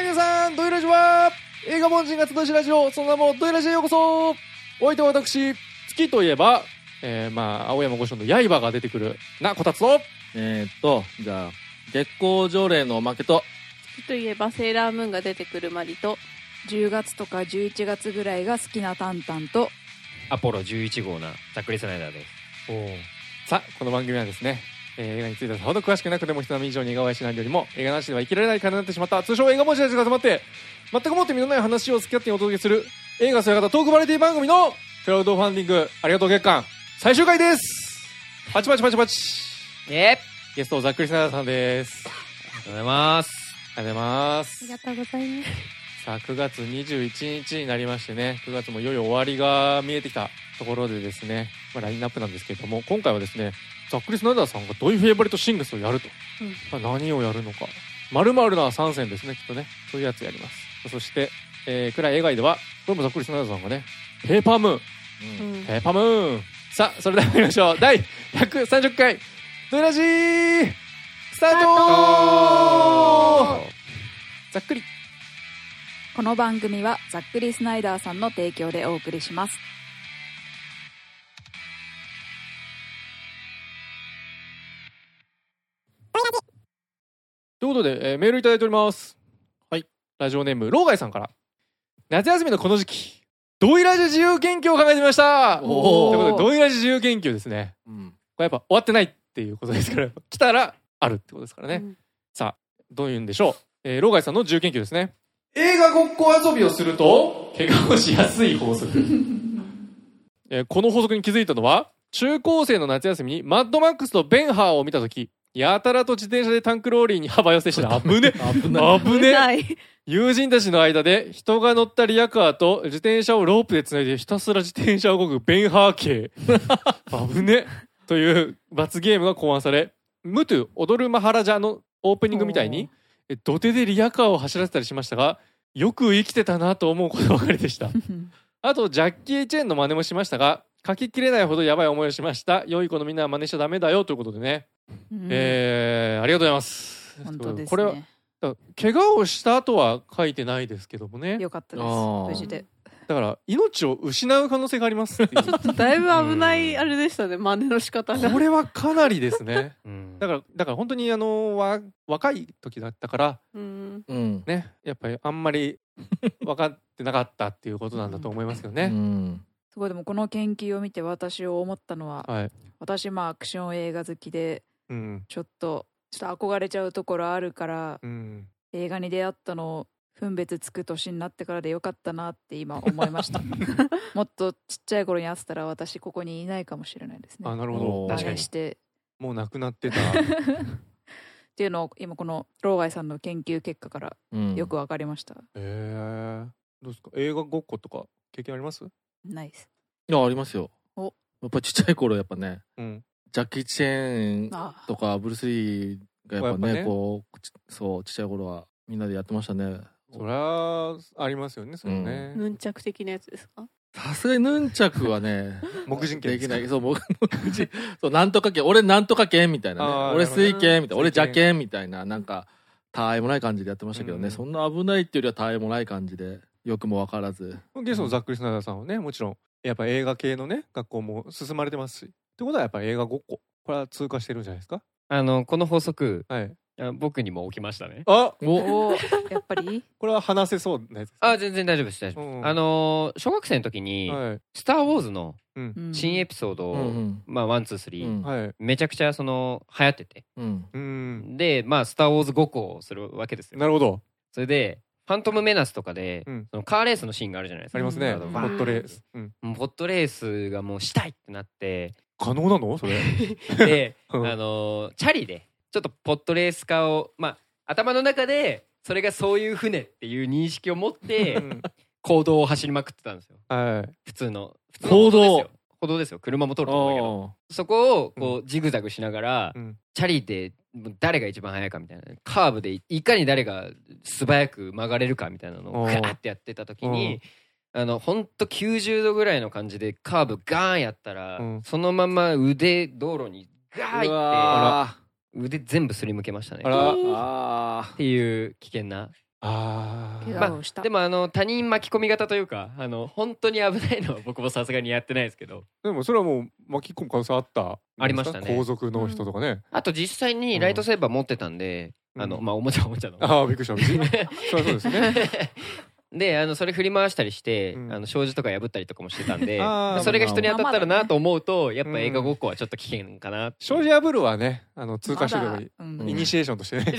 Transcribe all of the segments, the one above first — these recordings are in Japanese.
皆さん、ドイラジは映画凡人が集いしラジオ、その名もドイラジへようこそ。お相手は私、月といえば、青山御所の刃が出てくるなこたつと、 じゃあ月光条例のおまけと、 月といえばセーラームーンが出てくるマリと、 10月とか11月ぐらいが好きなタンタンと、 アポロ11号なざっくりスナイダーです。 さあ、この番組はですね、映画についてはさほど詳しくなくても人並み以上に映画を愛しないよりも映画なしでは生きられない金になってしまった通称映画文字たちが集まって全くもって身のない話を付き合ってお届けする映画そや方トークバラエティ番組のクラウドファンディングありがとう月間最終回です。パチパチパチパチ。ゲストざっくりスナイダーさんです。 ありがとうございます。 ありがとうございます。 ありがとうございます。 さあ9月21日になりましてね、9月もいよいよ終わりが見えてきたところでですね、ラインナップなんですけれども、今回はですねざっくりスナイダーさんがドイフェイバリットシングスをやると、何をやるのか〇〇な3選ですね、きっとね、そういうやつやります。そして、暗い映画ではこれもざっくりスナイダーさんがねペーパームーン、ペーパームーン。さあそれでは参りましょう。第130回ドイラジースタート。ざっくり。 この番組はざっくりスナイダーさんの提供でお送りします。 ということで、メールいただいております。はい。ラジオネームローガイさんから、夏休みのこの時期ドイラジ自由研究を考えてみました。ということでドイラジ自由研究ですね、これやっぱ終わってないっていうことですから、来たらあるってことですからね、さあどういうんでしょう。ローガイさんの自由研究ですね。映画ごっこ遊びをすると怪我をしやすい法則この法則に気づいたのは中高生の夏休みにマッドマックスとベンハーを見たとき、やたらと自転車でタンクローリーに幅寄せした。危ね友人たちの間で人が乗ったリアカーと自転車をロープでつないでひたすら自転車を動くベンハー系危ねという罰ゲームが考案され、ムトゥ踊るマハラジャのオープニングみたいに土手でリアカーを走らせたりしましたが、よく生きてたなと思うことばかりでしたあとジャッキー・チェンの真似もしましたが書ききれないほどやばい思いをしました。良い子のみんなは真似しちゃダメだよということでね、ありがとうございます。 本当ですね。 これは怪我をした後は書いてないですけどもね。 よかったです、無事で。 だから命を失う可能性がありますっていうちょっとだいぶ危ないあれでしたね、真似の仕方が。 これはかなりですねだから本当に若い時だったから、ね、やっぱりあんまり分かってなかったっていうことなんだと思いますよねすごい。でもこの研究を見て私を思ったのは、私アクション映画好きで、ちょっと憧れちゃうところあるから、映画に出会ったのを分別つく年になってからでよかったなって今思いましたもっとちっちゃい頃に会ってたら私ここにいないかもしれないですね。 なるほど。 確かにしてもう亡くなってたっていうのを今このローガイさんの研究結果からよく分かりました。 どうですか、映画ごっことか経験あります？ ないです。 いやありますよ。やっぱちっちゃい頃やっぱね、ジャッキー・チェーンとかブルース・リーがやっぱね、こうそうちっちゃい頃はみんなでやってましたね。 そりゃありますよね、それね。 ヌンチャク的なやつですか？ さすがにヌンチャクはね木人剣できない。そう木人そうなんとか剣、俺なんとか剣みたいなね、俺水剣みたいな、俺邪剣みたいな、なんかたわいもない感じでやってましたけどね、そんな危ないっていうよりはたわいもない感じでよくも分からず。 ゲストのざっくりスナイダーさんはね、もちろんやっぱ映画系のね学校も進まれてますし、ってことはやっぱり映画ごっこ、これは通過してるんじゃないですか？ この法則、僕にも起きましたね。 やっぱりこれは話せそうなやつですか？ 全然大丈夫です、大丈夫です。小学生の時に、スター・ウォーズの新エピソードを、1、2、3、めちゃくちゃ流行ってて、でスター・ウォーズごっこをするわけですよ。 なるほど。 それでファントム・メナスとかで、そのカーレースのシーンがあるじゃないですか。 ありますね。ポットレース。 ポットレースがもうしたいってなって、 可能なのそれでチャリでちょっとポットレース化を、頭の中でそれがそういう船っていう認識を持って公道を走りまくってたんですよ。普通の歩道ですよ。車も通ると思うけど、そこをこうジグザグしながら、チャリで誰が一番速いかみたいな、カーブでいかに誰が素早く曲がれるかみたいなのをガーってやってた時に、ほんと90度ぐらいの感じでカーブガーンやったら、そのまま道路にガーいって腕全部すりむけましたね。っていう危険な怪我をした。 でも他人巻き込み型というか本当に危ないのは僕もさすがにやってないですけど。 でもそれはもう巻き込む可能性ありましたね。 皇族の人とかね。 あと実際にライトセーバー持ってたんで、おもちゃの。 びっくりした。そりゃそうですね。 でそれ振り回したりして、障子とか破ったりとかもしてたんでそれが人に当たったらなと思うとやっぱ映画ごっこはちょっと危険かな。 障子破るはね通過してればいい、イニシエーションとしてね。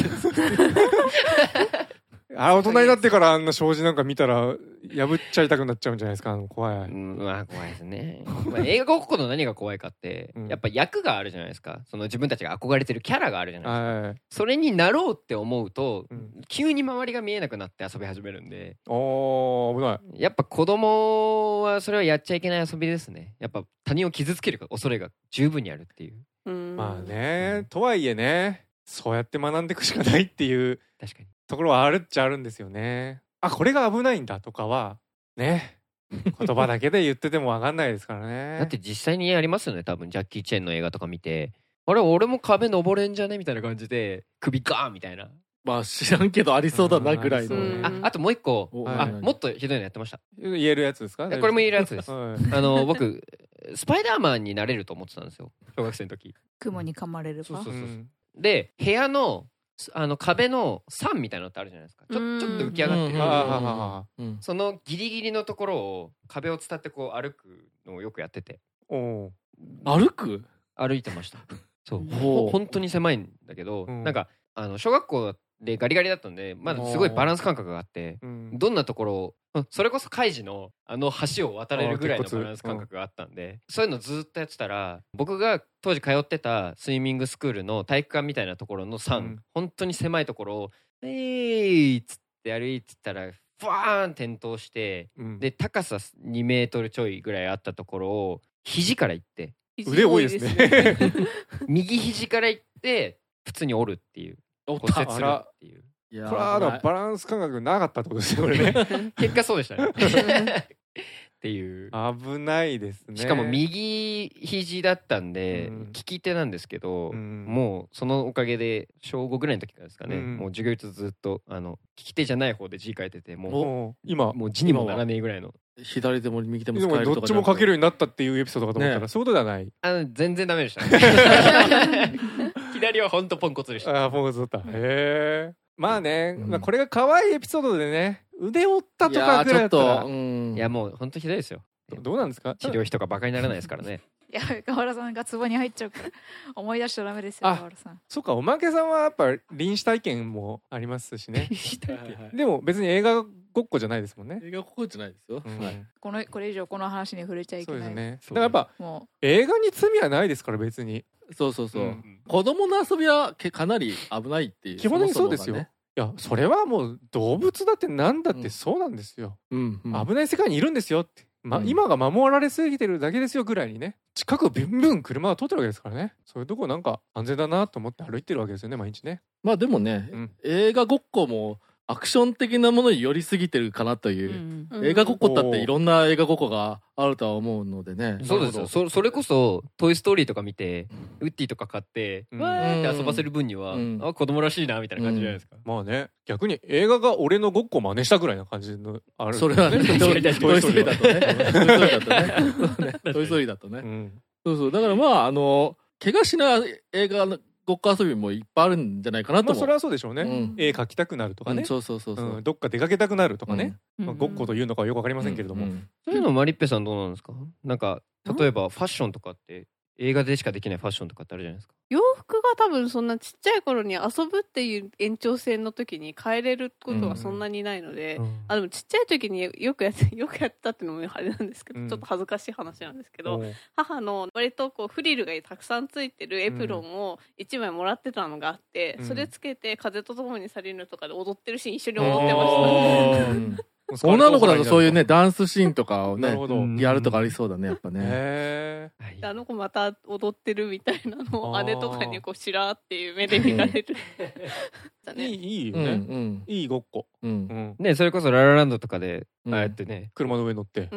大人になってからあんな障子なんか見たら破っちゃいたくなっちゃうんじゃないですか。怖い。 怖いですね。映画ごっこの何が怖いかって、やっぱ役があるじゃないですか。その自分たちが憧れてるキャラがあるじゃないですか。それになろうって思うと、急に周りが見えなくなって遊び始めるんで。 危ない。 やっぱ子供はそれはやっちゃいけない遊びですね。やっぱ他人を傷つける恐れが十分にあるっていう。 まあね、とはいえね、そうやって学んでいくしかないっていう確かにところはあるっちゃあるんですよね。これが危ないんだとかはね、言葉だけで言ってても分かんないですからね。 だって実際にありますよね。多分ジャッキー・チェンの映画とか見て、あれ俺も壁登れんじゃねみたいな感じで首ガーンみたいな。 まあ知らんけどありそうだなぐらいの。あともう一個、もっとひどいのやってました。 言えるやつですか？ これも言えるやつです。僕スパイダーマンになれると思ってたんですよ、小学生の時。 雲に噛まれるか。 で部屋の壁の桟みたいなのってあるじゃないですか。ちょっと浮き上がってる。そのギリギリのところを壁を伝ってこう歩くのをよくやってて。 歩いてました。そう。本当に狭いんだけど、なんか小学校でガリガリだったんで、まだすごいバランス感覚があって、どんなところをそれこそカイジの橋を渡れるぐらいのバランス感覚があったんで、そういうのずっとやってたら、僕が当時通ってたスイミングスクールの体育館みたいなところの本当に狭いところを「っつって歩いてたらファーン転倒して、で高さ2メートルちょいぐらいあったところを肘からいって、 腕多いですね。 右肘からいって普通に折るっていう、骨折するっていう。 これはバランス感覚なかったってことですよ、これね。 結果そうでしたね。っていう。 危ないですね。 しかも右肘だったんで、利き手なんですけど、もうそのおかげで小5ぐらいの時からですかね、もう授業中ずっと利き手じゃない方で字書いてて、もう字にもならねえぐらいの。 左手も右手も使えるとか。 どっちも書けるようになったっていうエピソードかと思ったら、そういうことではない。 全然ダメでしたね。左はほんとポンコツでした。 ポンコツだった。へえ。まあね、これが可愛いエピソードでね、腕折ったとかぐらいだったら、 いやもう本当ひどいですよ。 どうなんですか？ 治療費とかバカにならないですからね。 いや、河原さんが壺に入っちゃうから思い出しちゃダメですよ、河原さん。 そうか、おまけさんはやっぱ臨死体験もありますしね。でも別に映画ごっこじゃないですもんね。 映画ごっこじゃないですよ。 これ以上この話に触れちゃいけない。そうですね。だからやっぱ映画に罪はないですから、別に。 そう。子供の遊びはかなり危ないっていう。 基本的にそうですよ。いや、それはもう動物だってなんだってそうなんですよ。危ない世界にいるんですよって。今が守られすぎてるだけですよぐらいにね。近くビュンビュン車が通ってるわけですからね。そういうとこなんか安全だなと思って歩いてるわけですよね、毎日ね。 まあでもね、映画ごっこもアクション的なものに寄りすぎてるかなという、映画ごっこだっていろんな映画ごっこがあるとは思うのでね。 そうですよ。それこそトイストーリーとか見てウッディとか買ってわーって遊ばせる分には、子供らしいなみたいな感じじゃないですか。 まあね、逆に映画が俺のごっこ真似したぐらいな感じのある。 それはね、トイストーリーだとね。トイストーリーだとね。そうだからまあ怪我しない映画のごっこ遊びもいっぱいあるんじゃないかなと思う。 それはそうでしょうね。絵描きたくなるとかね。 そう。 どっか出かけたくなるとかね。ごっこというのかはよくわかりませんけれども。 そういうのマリッペさんどうなんですか？なんか例えばファッションとかって映画でしかできないファッションとかってあるじゃないですか。 洋服が多分そんなちっちゃい頃に遊ぶっていう延長線の時に変えれることはそんなにないので、でもちっちゃい時によくやったっていうのもあれなんですけど、ちょっと恥ずかしい話なんですけど、母の割とこうフリルがたくさんついてるエプロンを1枚もらってたのがあって、それつけて風とともに去りぬとかで踊ってるシーン一緒に踊ってました。 女の子だとそういうねダンスシーンとかをねやるとかありそうだね、やっぱね。 あの子また踊ってるみたいなのを姉とかにこうしらーっていう目で見られる。 いいよね。いいごっこ。 ね、それこそララランドとかでああやってね、 車の上乗って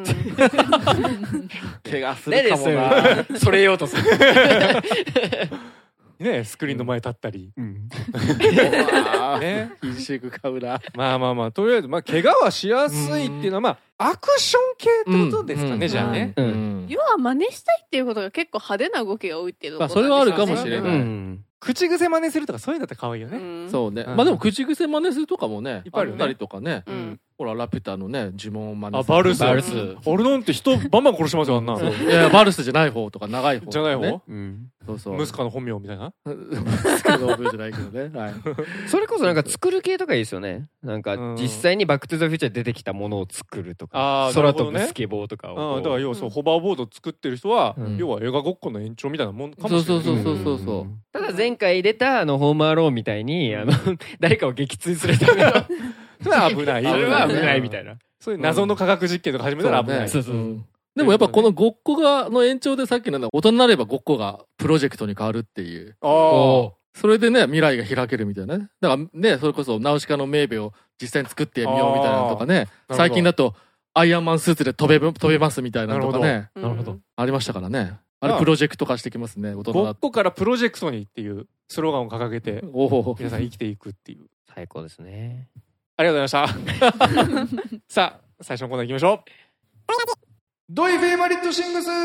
怪我するかもな。 それようとする。 ねスクリーンの前立ったり、 ねひしくかうな。 まあとりあえず怪我はしやすいっていうのはアクション系ってことですかね、じゃあね。 要は真似したいっていうことが結構派手な動きが多いっていうのそれはあるかもしれない。 口癖真似するとかそういうのだったら可愛いよね。 そうね。まあでも口癖真似するとかもね、 いっぱいあるよね。 あったりとかね。ほらラピュタのね呪文を真似する。バルス。俺なんて人バンバン殺しますよあんな。 いやバルスじゃない方とか長い方。 じゃない方？ そう。 ムスカの本名みたいな。 ムスカの本名じゃないけどね。はい。 それこそなんか作る系とかいいですよね。なんか実際にバックトゥザフューチャー出てきたものを作るとか、空飛ぶスケボーとかを。 だから要はホバーボード作ってる人は要は映画ごっこの延長みたいなもんかもしれない。 そう。 ただ前回出たホームアローンみたいに誰かを撃墜するためのそれは危ない。 それは危ないみたいな。 そういう謎の科学実験とか始めたら危ない。 でもやっぱこのごっこの延長でさっきの大人になればごっこがプロジェクトに変わるっていう。それでね未来が開けるみたいなね。だからねそれこそナウシカのメーベを実際に作ってみようみたいなのとかね。最近だとアイアンマンスーツで飛べますみたいなのとかね。 なるほど。 ありましたからね。あれプロジェクト化してきますね。大人ごっこからプロジェクトにっていうスローガンを掲げて皆さん生きていくっていう。 最高ですね。 ありがとうございました。さあ最初のコーナー行きましょう。ドイフェイバリットシングス。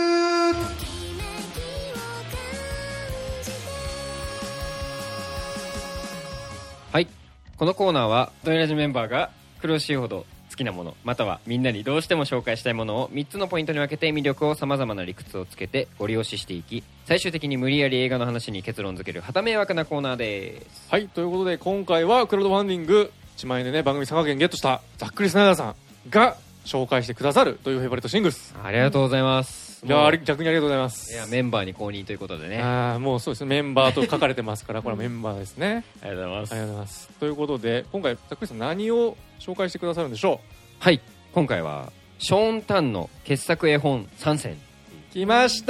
はい、このコーナーはドイラジメンバーが苦しいほど好きなものまたはみんなにどうしても紹介したいものを3つのポイントに分けて魅力をさまざまな理屈をつけてご利用ししていき、最終的に無理やり映画の話に結論付けるはた迷惑なコーナーです。 はい、ということで今回はクラウドファンディング1万円でね番組参加券ゲットしたざっくりスナイダーさんが紹介してくださるというフェイバリットシングス。 ありがとうございます。 いや逆にありがとうございます。 いやメンバーに公認ということでね。 もうそうですね、メンバーと書かれてますからこれはメンバーですね。 ありがとうございます。 ありがとうございます。ということで今回ざっくりさん何を紹介してくださるんでしょう。 はい、今回はショーン・タンの傑作絵本3選。 来ました。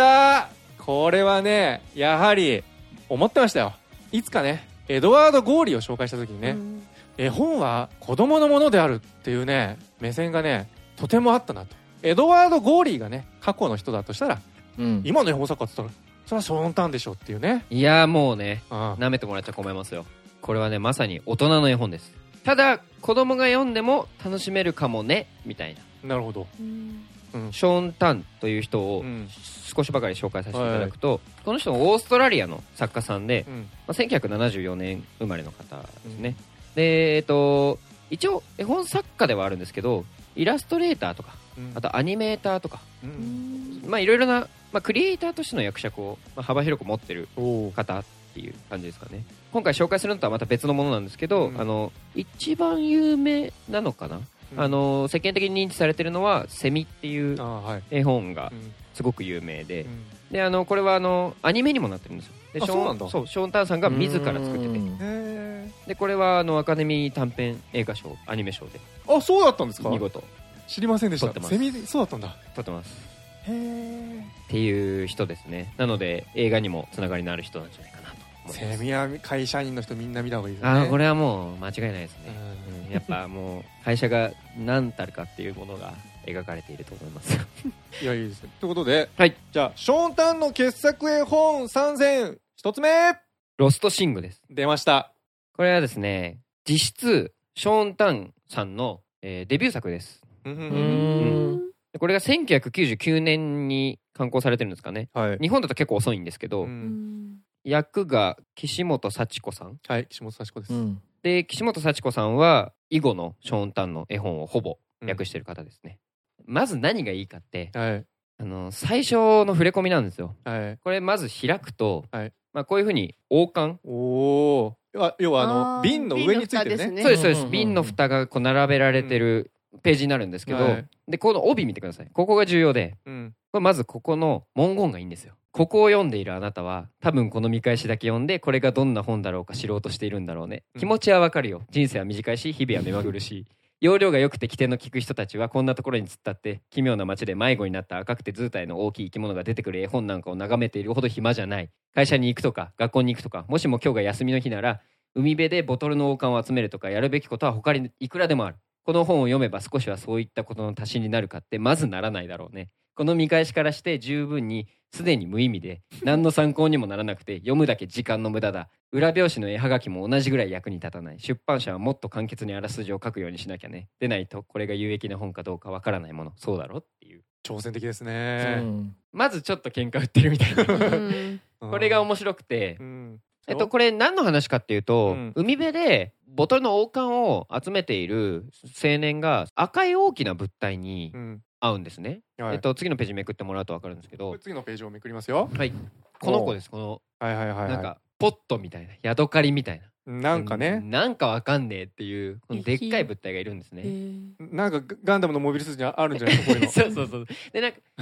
これはねやはり思ってましたよ。いつかねエドワード・ゴーリーを紹介した時にね、絵本は子供のものであるっていうね目線がねとてもあったなと。エドワード・ゴーリーがね過去の人だとしたら、今の絵本作家って言ったらそれはショーン・タンでしょっていうね。 いやもうね舐めてもらっちゃ困りますよ。これはねまさに大人の絵本です。ただ子供が読んでも楽しめるかもねみたいな。 なるほど。 ショーン・タンという人を少しばかり紹介させていただくと、この人はオーストラリアの作家さんで、1974年生まれの方ですね。で一応絵本作家ではあるんですけどイラストレーターとか、あとアニメーターとか、いろいろな、クリエイターとしての役職を、幅広く持ってる方っていう感じですかね。今回紹介するのとはまた別のものなんですけど、一番有名なのかな、世間的に認知されてるのはセミっていう絵本がすごく有名で、でこれはアニメにもなってるんですよ。でショーン・タンさんが自ら作ってて、でこれはアカデミー短編映画賞アニメ賞でそうだったんですか。 見事知りませんでした。セミそうだったんだ。 撮ってます。っていう人ですね。なので映画にもつながりのある人なんじゃないかなと思います。 セミは会社員の人みんな見た方がいいですね。 これはもう間違いないですね。やっぱもう会社が何たるかっていうものが描かれていると思いますいやいいですね。ということで、 じゃあショーン・タンの傑作絵本3選1つ目ロストシングです。 出ました。 これはですね実質ショーン・タンさんの、デビュー作です。これが1999年に刊行されてるんですかね、日本だと結構遅いんですけど、役が岸本幸子さん。 岸本幸子です。 で岸本幸子さんは以後のショーン・タンの絵本をほぼ訳してる方ですね。まず何がいいかって、最初の触れ込みなんですよ。これまず開くと、こういうふうに王冠、 要は瓶の上についてるね。 そうですそうです。瓶の蓋がこう並べられてるページになるんですけど、でこの帯見てください。ここが重要で、これまずここの文言がいいんですよ。ここを読んでいるあなたは多分この見返しだけ読んでこれがどんな本だろうか知ろうとしているんだろうね。気持ちはわかるよ。人生は短いし日々は目まぐるしい。容量が良くて起点の利く人たちはこんなところに突っ立って奇妙な街で迷子になった赤くて図体の大きい生き物が出てくる絵本なんかを眺めているほど暇じゃない。会社に行くとか学校に行くとか、もしも今日が休みの日なら海辺でボトルの王冠を集めるとか、やるべきことは他にいくらでもある。この本を読めば少しはそういったことの足しになるかってまずならないだろうね。 この見返しからして十分にすでに無意味で何の参考にもならなくて読むだけ時間の無駄だ。裏表紙の絵はがきも同じぐらい役に立たない。出版社はもっと簡潔にあらすじを書くようにしなきゃね。でないとこれが有益な本かどうかわからないもの。そうだろっていう。 挑戦的ですね。 まずちょっと喧嘩売ってるみたいなこれが面白くて、これ何の話かっていうと、海辺でボトルの王冠を集めている青年が赤い大きな物体に会うんですね。次のページめくってもらうと分かるんですけど、 次のページをめくりますよ。 はい、この子です。このなんかポットみたいな、ヤドカリみたいな、 なんかね、 なんかわかんねえっていうこのでっかい物体がいるんですね。 なんかガンダムのモビルスーツにあるんじゃないですか、こういうの。 そうそうそう。で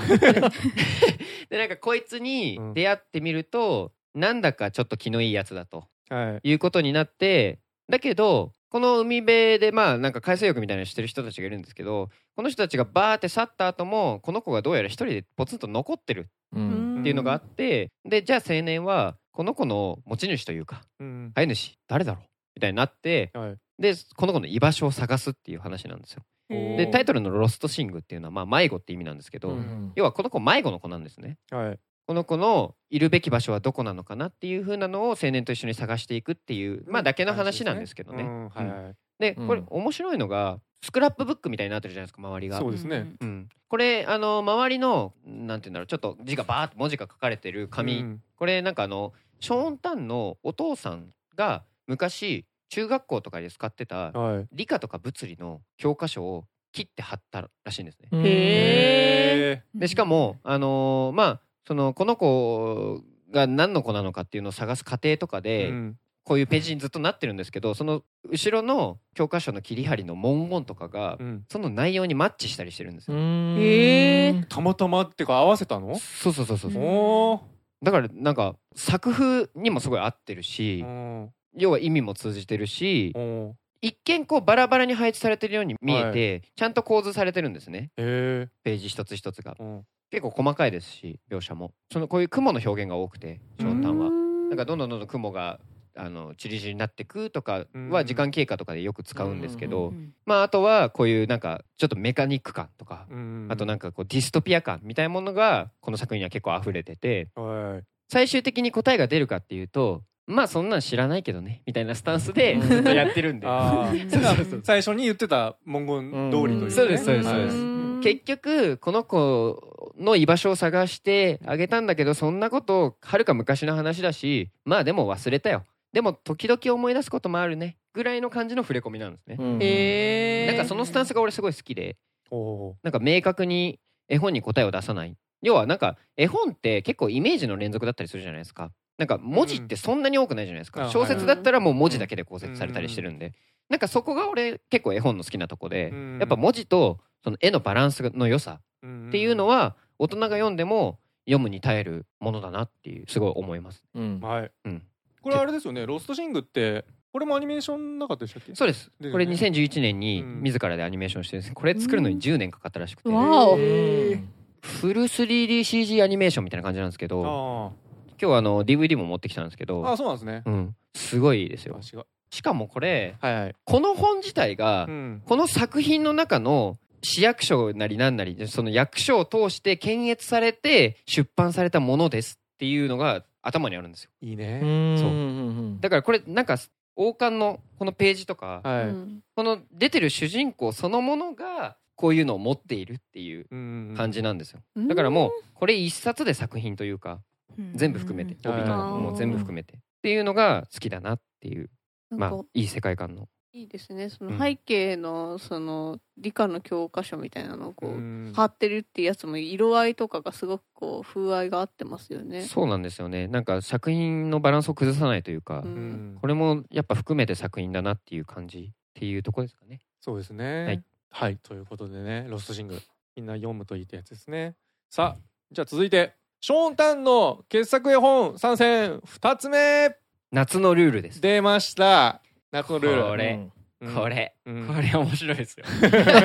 なんかこいつに出会ってみると、なんだかちょっと気のいいやつだということになって、だけどこの海辺でなんか海水浴みたいなのしてる人たちがいるんですけど、この人たちがバーって去った後もこの子がどうやら一人でポツンと残ってるっていうのがあって、でじゃあ青年はこの子の持ち主というか、飼い主誰だろうみたいになって、でこの子の居場所を探すっていう話なんですよ。でタイトルのロストシングっていうのは迷子って意味なんですけど、要はこの子迷子の子なんですね。この子のいるべき場所はどこなのかなっていう風なのを青年と一緒に探していくっていうだけの話なんですけどね。でこれ面白いのがスクラップブックみたいになってるじゃないですか、周りが。 そうですね。 これ周りのなんていうんだろう、ちょっと字がバーって文字が書かれてる紙、これなんかショーン・タンのお父さんが昔中学校とかで使ってた理科とか物理の教科書を切って貼ったらしいんですね。でしかもこの子が何の子なのかっていうのを探す過程とかで、こういうページにずっとなってるんですけど、その後ろの教科書の切り張りの文言とかが、その内容にマッチしたりしてるんですよ。 たまたまっていうか合わせたの？ そうそうそうそう。だからなんか作風にもすごい合ってるし、要は意味も通じてるし、一見こうバラバラに配置されてるように見えて、ちゃんと構図されてるんですね。ページ一つ一つが。結構細かいですし、描写もこういう雲の表現が多くて、ショーン・タンはなんかどんどん雲がチリチリになってくとかは時間経過とかでよく使うんですけど、あとはこういうなんかちょっとメカニック感とか、あとなんかこうディストピア感みたいなものがこの作品には結構溢れてて、最終的に答えが出るかっていうと、そんなん知らないけどねみたいなスタンスでずっとやってるんで最初に言ってた文言通りというね。 そうですそうですそうです。結局この子の居場所を探してあげたんだけど、そんなことはるか昔の話だし、でも忘れたよ、でも時々思い出すこともあるねぐらいの感じの触れ込みなんですね。なんかそのスタンスが俺すごい好きで、なんか明確に絵本に答えを出さない。要はなんか絵本って結構イメージの連続だったりするじゃないですか。なんか文字ってそんなに多くないじゃないですか。小説だったらもう文字だけで構成されたりしてるんで、なんかそこが俺結構絵本の好きなとこで、やっぱ文字とその絵のバランスの良さっていうのは大人が読んでも読むに耐えるものだなっていうすごい思います。 これあれですよね、ロストシングってこれもアニメーションなかったでしたっけ？ そうです。これ2011年に自らでアニメーションしてるんです。これ作るのに10年かかったらしくて、フル 3DCG アニメーションみたいな感じなんですけど、今日はDVD も持ってきたんですけど、 そうなんですね。 すごいですよ。しかもこれ、この本自体が、この作品の中の市役所なりなんなり、その役所を通して検閲されて出版されたものですっていうのが頭にあるんですよ。 いいね。 そうだからこれなんか王冠のこのページとか、この出てる主人公そのものがこういうのを持っているっていう感じなんですよ。だからもうこれ一冊で作品というか、全部含めて帯とかも全部含めてっていうのが好きだなっていう、いい世界観の。 いいですね。その背景のその理科の教科書みたいなのをこう貼ってるっていうやつも色合いとかがすごくこう風合いがあってますよね。 そうなんですよね。なんか作品のバランスを崩さないというか、これもやっぱ含めて作品だなっていう感じっていうところですかね。 そうですね。はい、ということでね、ロストシングみんな読むといいってやつですね。さあ、じゃあ続いてショーン・タンの傑作絵本参戦2つ目、 夏のルールです。 出ました。夏のルール。 これ、 これ面白いですよ。こ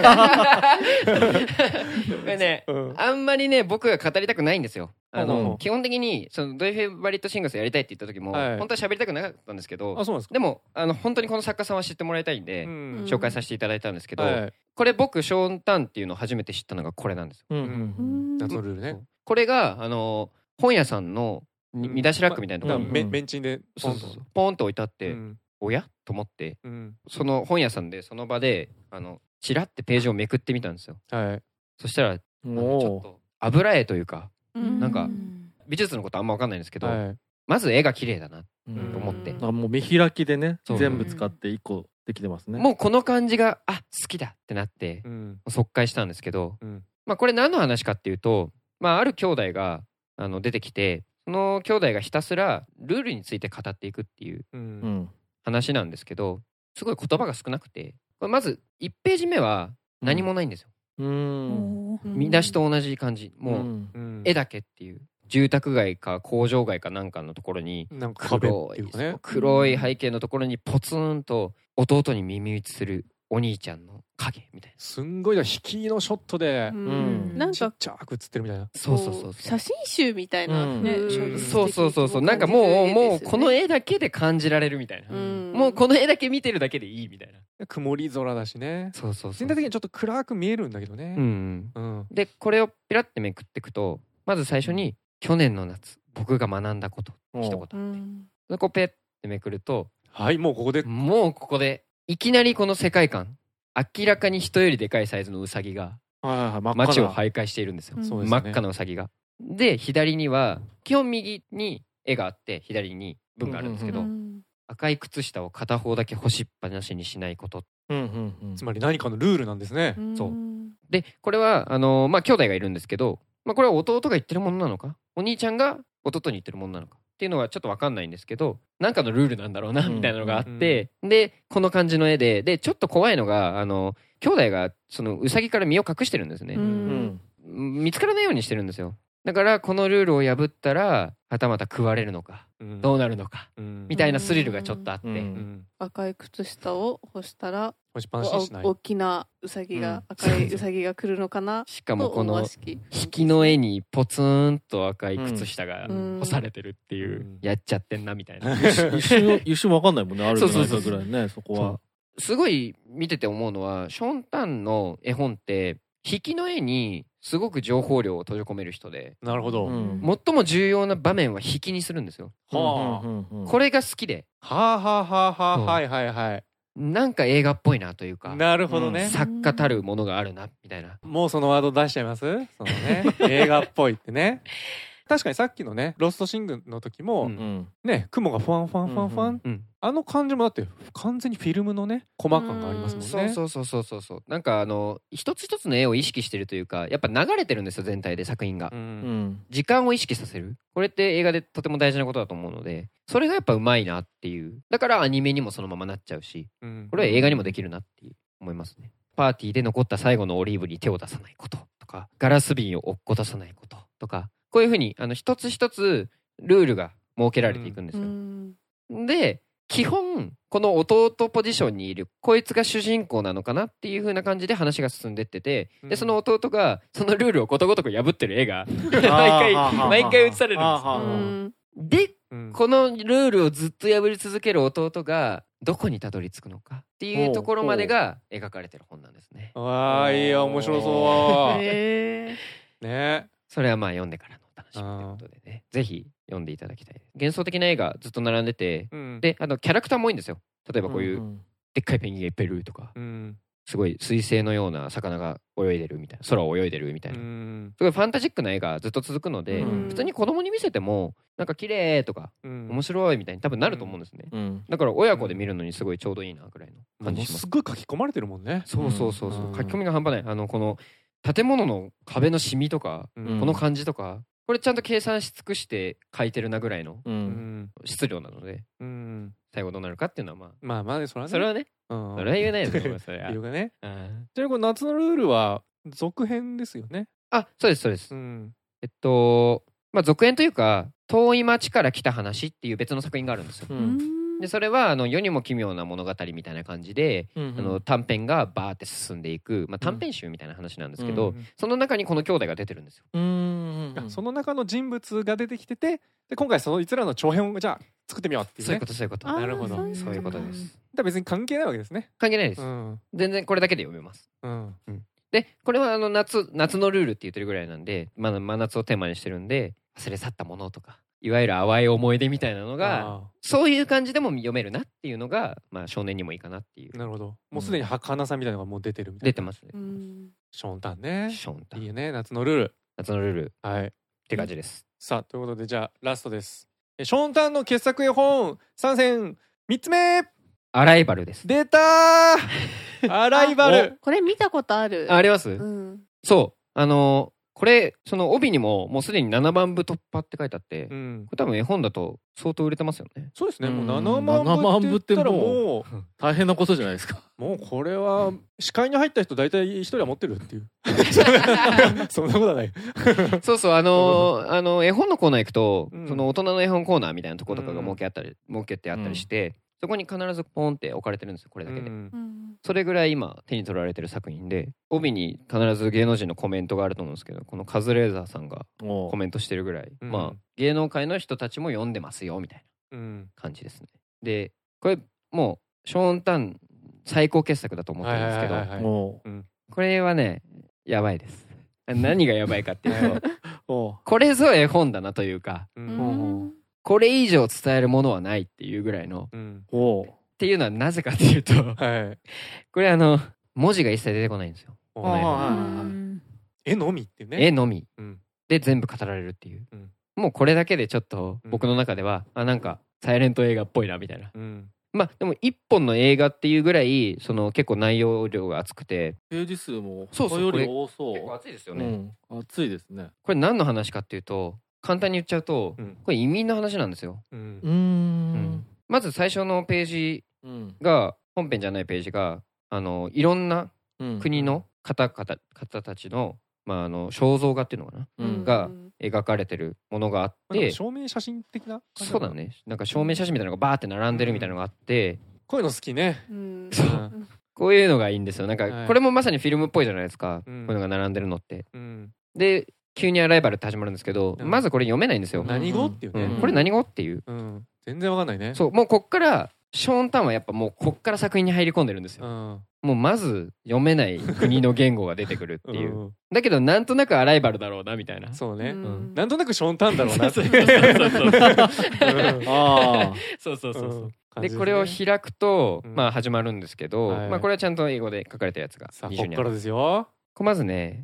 れね、あんまりね僕が語りたくないんですよ。基本的にそのドイフェイバリットシンガースやりたいって言った時も本当は喋りたくなかったんですけど、でも本当にこの作家さんは知ってもらいたいんで紹介させていただいたんですけど、これ僕ショーン・タンっていうのを初めて知ったのがこれなんですよ。 夏のルールね。 これが本屋さんの見出しラックみたいなところにベンチでポンと置いてあって、おやと思って、その本屋さんでその場でチラってページをめくってみたんですよ。そしたらちょっと油絵というかなんか美術のことあんま分かんないんですけど、まず絵が綺麗だなと思って、 もう見開きでね全部使って1個できてますね。 もうこの感じが好きだってなって即解したんですけど、これ何の話かっていうと、ある兄弟が出てきて、その兄弟がひたすらルールについて語っていくっていう話なんですけど、すごい言葉が少なくて、これまず1ページ目は何もないんですよ。見出しと同じ感じ、もう絵だけっていう、住宅街か工場街かなんかのところに黒い背景のところにポツンと弟に耳打ちするお兄ちゃんの影みたいな、 すんごい引きのショットでなんかちっちゃく映ってるみたいな、 そう写真集みたいな、 そうなんかもうこの絵だけで感じられるみたいな、もうこの絵だけ見てるだけでいいみたいな、 曇り空だしね、全体的にちょっと暗く見えるんだけどね。 でこれをピラッてめくっていくと、まず最初に去年の夏僕が学んだこと一言あって、こうペッてめくると、もうここでいきなりこの世界観、明らかに人よりでかいサイズのウサギが街を徘徊しているんですよ。真っ赤なウサギが。で左には基本右に絵があって左に文があるんですけど、赤い靴下を片方だけ干しっぱなしにしないこと、 つまり何かのルールなんですね。 そうでこれは兄弟がいるんですけど、これは弟が言ってるものなのかお兄ちゃんが弟に言ってるものなのかっていうのはちょっと分かんないんですけど、なんかのルールなんだろうなみたいなのがあって、でこの感じの絵でちょっと怖いのが兄弟がそのウサギから身を隠してるんですね。見つからないようにしてるんですよ。だからこのルールを破ったらはたまた食われるのか、どうなるのか、みたいなスリルがちょっとあって、 赤い靴下を干したら干しっぱなしにしない、 大きなウサギが、赤いウサギが来るのかな。 しかもこの引きの絵にポツンと赤い靴下が干されてるっていう、やっちゃってんなみたいな、 一瞬わかんないもんね、あるじゃないかぐらいね。そこはすごい見てて思うのは、ショーン・タンの絵本って引きの絵にすごく情報量を閉じ込める人で、 なるほど、 最も重要な場面は引きにするんですよ。これが好きで、なんか映画っぽいなというか、 なるほどね、 作家たるものがあるなみたいな。 もうそのワード出しちゃいます、そのね映画っぽいってね。確かにさっきのねロストシングの時も、ね、雲がファンファンファンファン、あの感じもだって完全にフィルムのねコマ感がありますもんね。 そうなんか一つ一つの絵を意識してるというか、やっぱ流れてるんですよ全体で作品が、時間を意識させる、これって映画でとても大事なことだと思うので、それがやっぱうまいなっていう、だからアニメにもそのままなっちゃうし、これは映画にもできるなっていう思いますね。パーティーで残った最後のオリーブに手を出さないこととか、ガラス瓶を落っことさないこととか、こういうふうに一つ一つルールが設けられていくんですよ。で基本この弟ポジションにいるこいつが主人公なのかなっていう風な感じで話が進んでってて、でその弟がそのルールをことごとく破ってる絵が毎回映されるんですよ。でこのルールをずっと破り続ける弟がどこにたどり着くのかっていうところまでが描かれてる本なんですね。 わあ、いいよ、面白そうね。それは読んでからのお楽しみということでね、ぜひ読んでいただきたいです。幻想的な絵がずっと並んでて、でキャラクターも多いんですよ。例えばこういうでっかいペンギンがいっぱいいるとか、すごい水星のような魚が泳いでるみたいな、空を泳いでるみたいな、すごいファンタジックな絵がずっと続くので、普通に子供に見せてもなんか綺麗とか、面白いみたいに多分なると思うんですね。だから親子で見るのにすごいちょうどいいなぐらいの感じします。 すごい書き込まれてるもんね。 そう書き込みが半端ない。この建物の壁のシミとか、この感じとか、これちゃんと計算し尽くして書いてるなぐらいの質量なので、最後どうなるかっていうのはまあそれはね、 それは言えないですよ。それは。 理由がね。じゃあこれ夏のルールは続編ですよね。 そうです。続編というか遠い町から来た話っていう別の作品があるんですよ。 でそれは世にも奇妙な物語みたいな感じで、短編がバーって進んでいく、短編集みたいな話なんですけど、その中にこの兄弟が出てるんですよ。 その中の人物が出てきてて、で今回そいつらの長編をじゃあ作ってみようっていう、ね、 そういうこと。 なるほど、 そういうことです。 だ別に関係ないわけですね。 関係ないです。全然これだけで読めます。でこれは夏のルールって言ってるぐらいなんで、真夏をテーマにしてるんで、忘れ去ったものとかいわゆる淡い思い出みたいなのがそういう感じでも読めるなっていうのが、少年にもいいかなっていう。 なるほど。もうすでに儚さみたいなのがもう出てるみたいな。 出てますね。 ションタンね。 ションタンいいよね。夏のルール。 はい。って感じです。 さあということでじゃあラストです。ションタンの傑作絵本参戦3つ目。 アライバルです。 出たーアライバル。 これ見たことある。 あります？そう。これその帯にももうすでに7万部突破って書いてあって、これ多分絵本だと相当売れてますよね。 そうですね。もう7万部って言ったらもう大変なことじゃないですか。 もうこれは視界に入った人大体1人は持ってるっていう。そんなことはない。 そう絵本のコーナー行くと、その大人の絵本コーナーみたいなところとかが設けてあったりして、そこに必ずポンって置かれてるんですよ、これだけで。それぐらい今手に取られてる作品で、帯に必ず芸能人のコメントがあると思うんですけど、このカズレーザーさんがコメントしてるぐらい、芸能界の人たちも読んでますよみたいな感じですね。でこれもうショーンタン最高傑作だと思ってるんですけど、これはねやばいです。何がやばいかっていうとこれぞ絵本だなというか、これ以上伝えるものはないっていうぐらいの、っていうのはなぜかっていうと、これ文字が一切出てこないんですよ。 絵のみっていうね。 絵のみで全部語られるっていう、もうこれだけでちょっと僕の中ではなんかサイレント映画っぽいなみたいな。でも一本の映画っていうぐらい結構内容量が厚くて、 ページ数も他より多そう。 結構厚いですよね。 厚いですね。 これ何の話かっていうと、簡単に言っちゃうと、これ移民の話なんですよ。まず最初のページが、本編じゃないページがいろんな国の方たちの肖像画っていうのかな、が描かれてるものがあって、 証明写真的な。 そうだね。なんか証明写真みたいなのがバーって並んでるみたいなのがあって、 こういうの好きね。 そうこういうのがいいんですよ。なんかこれもまさにフィルムっぽいじゃないですか、こういうのが並んでるのって。で急にアライバルって始まるんですけど、まずこれ読めないんですよ。 何語っていうね。 これ何語っていう。 全然わかんないね。 そう、もうこっからショーンタンはやっぱもうこっから作品に入り込んでるんですよ。もうまず読めない国の言語が出てくるっていう。だけどなんとなくアライバルだろうなみたいな。 そうね。なんとなくショーンタンだろうなって。 そう。でこれを開くと始まるんですけど、これはちゃんと英語で書かれたやつがこっからですよ。 まずね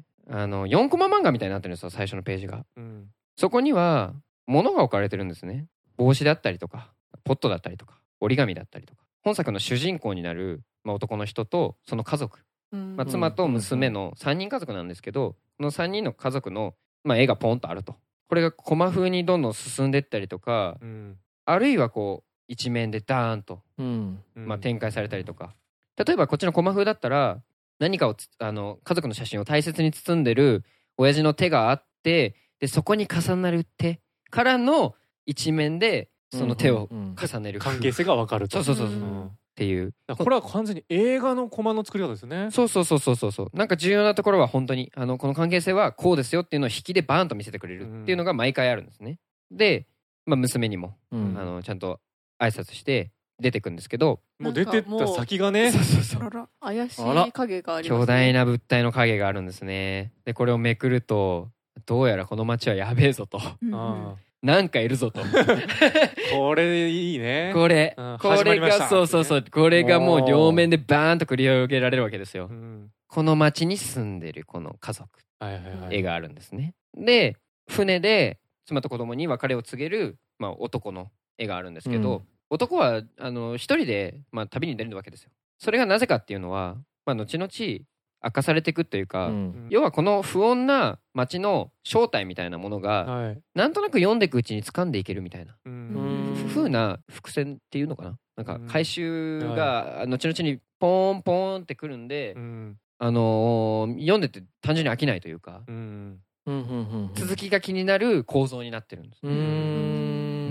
4コマ漫画みたいになってるんですよ、最初のページが。そこには物が置かれてるんですね。帽子だったりとかポットだったりとか折り紙だったりとか、本作の主人公になる男の人とその家族、妻と娘の3人家族なんですけど、この3人の家族の絵がポンとあると。これがコマ風にどんどん進んでいったりとか、あるいはこう一面でダーンと展開されたりとか、例えばこっちのコマ風だったら何かを家族の写真を大切に包んでる親父の手があって、でそこに重なる手からの一面でその手を重ねる関係性が分かると。 そうっていう。 これは完全に映画のコマの作り方ですね。 そうなんか重要なところは本当にこの関係性はこうですよっていうのを引きでバーンと見せてくれるっていうのが毎回あるんですね。で、娘にもちゃんと挨拶して出てくんですけど、 もう出てった先がね、 怪しい影がありますね。 巨大な物体の影があるんですね。でこれをめくると、どうやらこの街はやべえぞと、なんかいるぞと。 これいいね。 これがそうこれがもう両面でバーンと繰り広げられるわけですよ。この町に住んでるこの家族、絵があるんですね。で船で妻と子供に別れを告げる男の絵があるんですけど、男は一人で旅に出るわけですよ。それがなぜかっていうのは後々明かされていくというか、要はこの不穏な街の正体みたいなものが、なんとなく読んでいくうちに掴んでいけるみたいな風な伏線っていうのかな、なんか回収が後々にポーンポーンってくるんで、読んでて単純に飽きないというか、続きが気になる構造になってるんです。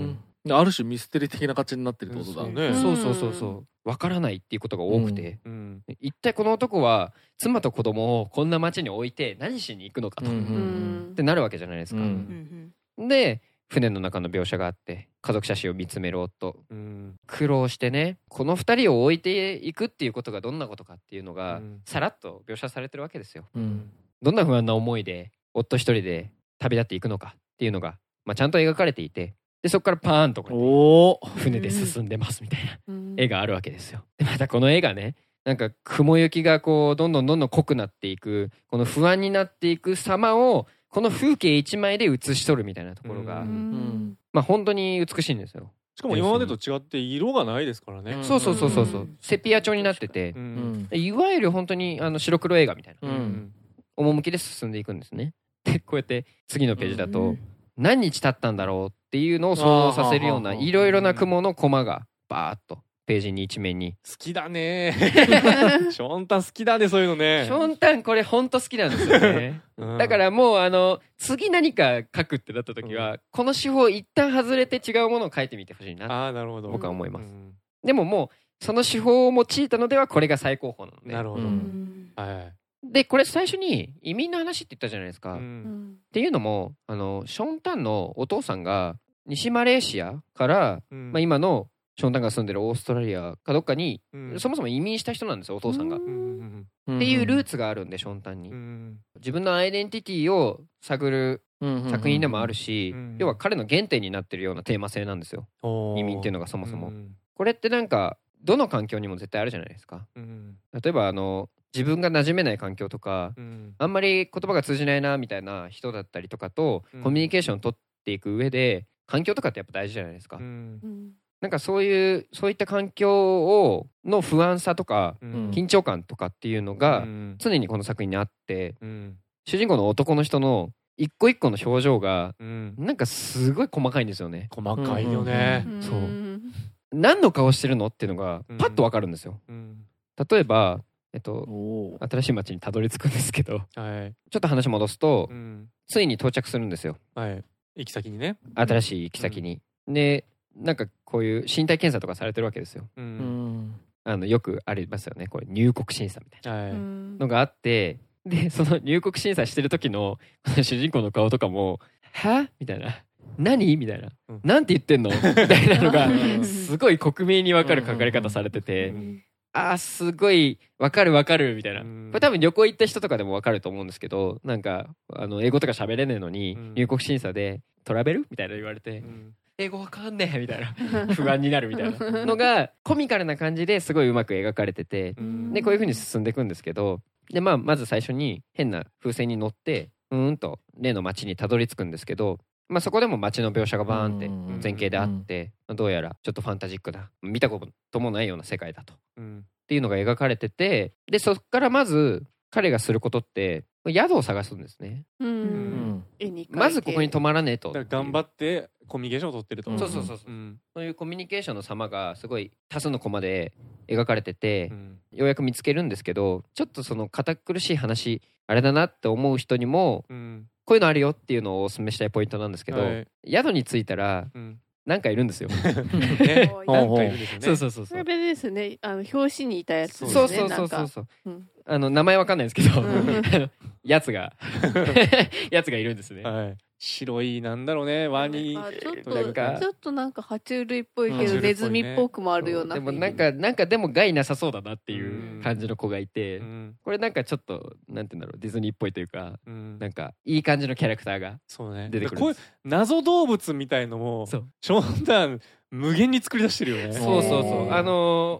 ある種ミステリー的な形になってるってことだね。 そうそうそうそう。わからないっていうことが多くて、一体この男は妻と子供をこんな町に置いて何しに行くのかと、ってなるわけじゃないですか。で船の中の描写があって家族写真を見つめる夫、苦労してねこの2人を置いていくっていうことがどんなことかっていうのが、さらっと描写されてるわけですよ。どんな不安な思いで夫一人で旅立っていくのかっていうのが、ちゃんと描かれていて、でそこからパーンと船で進んでますみたいな絵があるわけですよ。でまたこの絵がねなんか雲行きがこうどんどん濃くなっていくこの不安になっていく様をこの風景一枚で写し取るみたいなところが、本当に美しいんですよ。 しかも今までと違って色がないですからね。 そうセピア調になってて、いわゆる本当に白黒映画みたいな趣で進んでいくんですね。でこうやって次のページだと何日経ったんだろうっていうのを想像させるようないろいろな雲のコマがバーッとページに一面に。 好きだねションタン好きだねそういうのね。 ションタンこれほんと好きなんですよねだからもう次何か書くってなった時は、この手法一旦外れて違うものを書いてみてほしいなって僕は思います。でももうその手法を用いたのではこれが最高峰なので。 なるほど、 でこれ最初に移民の話って言ったじゃないですか、っていうのもションタンのお父さんが西マレーシアから、今のションタンが住んでるオーストラリアかどっかに、そもそも移民した人なんですよお父さんが、っていうルーツがあるんでションタンに、自分のアイデンティティを探る作品でもあるし、要は彼の原点になってるようなテーマ性なんですよ移民っていうのがそもそも、これってなんかどの環境にも絶対あるじゃないですか、例えば自分が馴染めない環境とか、あんまり言葉が通じないなみたいな人だったりとかと、コミュニケーションを取っていく上で環境とかってやっぱ大事じゃないですか、なんかそういった環境の不安さとか、緊張感とかっていうのが常にこの作品にあって、主人公の男の人の一個一個の表情がなんかすごい細かいんですよね。 細かいよね、 そう何の顔してるのっていうのがパッと分かるんですよ、例えば新しい町にたどり着くんですけど、ちょっと話戻すと、ついに到着するんですよ、 行き先にね、 新しい行き先に、でなんかこういう身体検査とかされてるわけですよ、よくありますよねこれ入国審査みたいなのがあって、でその入国審査してる時の主人公の顔とかもはみたいな何みたいな、なんて言ってんのみたいなのがすごい克明に分かる書かれ方されてて、すごい分かるみたいな、これ多分旅行行った人とかでも分かると思うんですけど、なんか英語とか喋れねえのに入国審査でトラベルみたいな言われて、英語わかんねえみたいな不安になるみたいなのがコミカルな感じですごいうまく描かれてて、でこういう風に進んでいくんですけど、でまず最初に変な風船に乗ってと例の街にたどり着くんですけど、そこでも街の描写がバーンって前景であって、どうやらちょっとファンタジックだ、見たこともないような世界だと、っていうのが描かれてて、でそっからまず彼がすることって宿を探すんですね、まずここに泊まらねえと、 だから頑張ってコミュニケーションを取ってると、 そういうコミュニケーションの様がすごい多数のコマで描かれてて、ようやく見つけるんですけど、ちょっとその堅苦しい話あれだなって思う人にも、こういうのあるよっていうのをお勧めしたいポイントなんですけど、宿に着いたら、なんかいるんですよ。なんかいるんですよね。そう。 それですね。表紙にいたやつですね。そう。名前わかんないですけど、やつがいるんですね。 白いなんだろうね、ワニ。 ちょっとなんか爬虫類っぽいけどネズミっぽくもあるような。 でもなんかでも害なさそうだなっていう感じの子がいて、これなんかちょっとなんていうんだろう、ディズニーっぽいというか、なんかいい感じのキャラクターが出てくる。 こういう謎動物みたいのもショーンタン無限に作り出してるよね。 そう。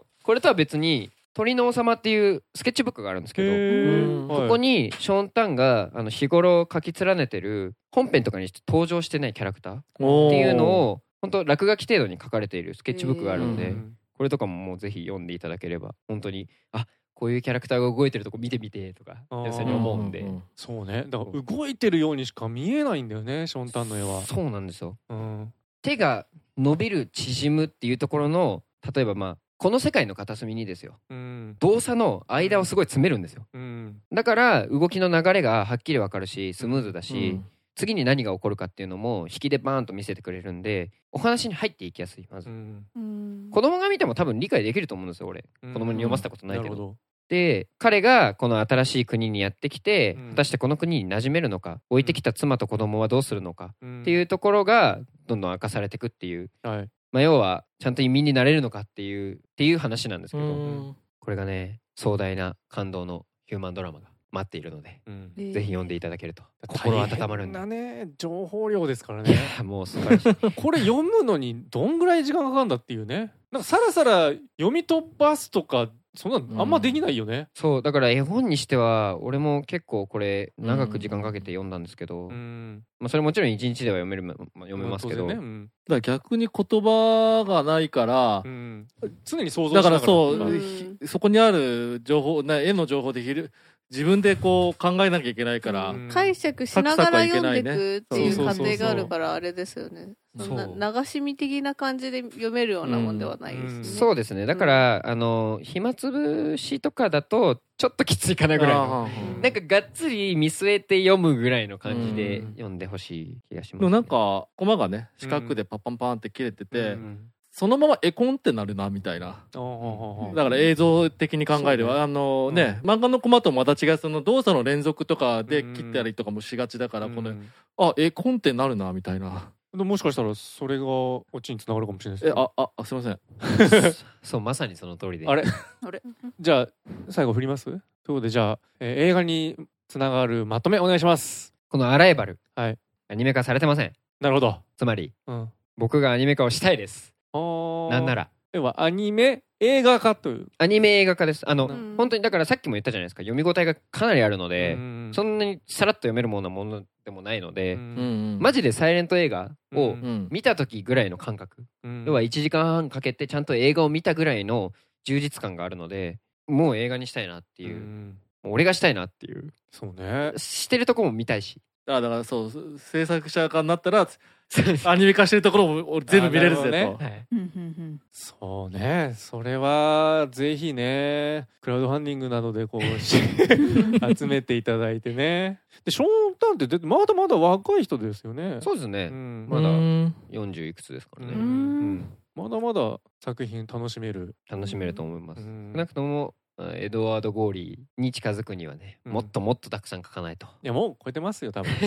これとは別に鳥の王様っていうスケッチブックがあるんですけど、ここにショーンタンが日頃書き連ねてる本編とかに登場してないキャラクターっていうのを本当落書き程度に書かれているスケッチブックがあるんで、これとかももうぜひ読んでいただければ、本当にこういうキャラクターが動いてるとこ見てみてとか要するに思うんで、 そうね、だから動いてるようにしか見えないんだよね、ショーンタンの絵は。 そうなんですよ、手が伸びる縮むっていうところの、例えばこの世界の片隅にですよ、動作の間をすごい詰めるんですよ、だから動きの流れがはっきり分かるしスムーズだし、 次に何が起こるかっていうのも引きでバーンと見せてくれるんで、お話に入っていきやすい。まず、子供が見ても多分理解できると思うんですよ。俺子供に読ませたことないけど。で彼がこの新しい国にやってきて、果たしてこの国に馴染めるのか、置いてきた妻と子供はどうするのかっていうところがどんどん明かされていくっていう、要はちゃんと移民になれるのかっていう話なんですけど、これがね壮大な感動のヒューマンドラマが待っているので、ぜひ読んでいただけると心温まるんで。 大変なね情報量ですからね。 もう素晴らしい。 これ読むのにどんぐらい時間かかるんだっていうね。なんかさらさら読み飛ばすとかそんなあんまできないよね。 そうだから絵本にしては俺も結構これ長く時間かけて読んだんですけど、それもちろん1日では読めますけど、 だから逆に言葉がないから、 常に想像しながら、 だからそこにある情報、絵の情報で自分でこう考えなきゃいけないから、 解釈しながら読んでいくっていう過程があるからあれですよね。流し見的な感じで読めるようなもんではないですね。 そうですね。だから暇つぶしとかだとちょっときついかなぐらいの、なんかがっつり見据えて読むぐらいの感じで読んでほしい気がします、ね。 なんかコマがね四角でパッパンパンって切れてて、そのまま絵コンってなるなみたいな。だから映像的に考えれば、漫画のコマとまた違うその動作の連続とかで切ったりとかもしがちだから、この絵コンってなるなみたいな。 もしかしたらそれがオチにつながるかもしれないです。 すいません。 そうまさにその通りで。 あれじゃあ最後振ります。ということでじゃあ、映画につながるまとめお願いします。 このアライバル、アニメ化されてません。 なるほど。 つまり、僕がアニメ化をしたいです。なんなら要はアニメ映画化というアニメ映画化です。本当にだからさっきも言ったじゃないですか、読み応えがかなりあるので、そんなにさらっと読めるものでもないので、マジでサイレント映画を見た時ぐらいの感覚、要は1時間半かけてちゃんと映画を見たぐらいの充実感があるので、もう映画にしたいなっていう、俺がしたいなっていう、 そうね、 してるとこも見たいし、 だからそう制作者化になったらアニメ化してるところも全部見れるぜと。 そうね、それはぜひねクラウドファンディングなどでこう集めていただいてね。でショーン・タンってまだまだ若い人ですよね。 そうですね、まだ40いくつですからね。 まだまだ作品楽しめると思います。少なくともエドワード・ゴーリーに近づくにはね、もっともっとたくさん書かないと。 いやもう超えてますよ多分。い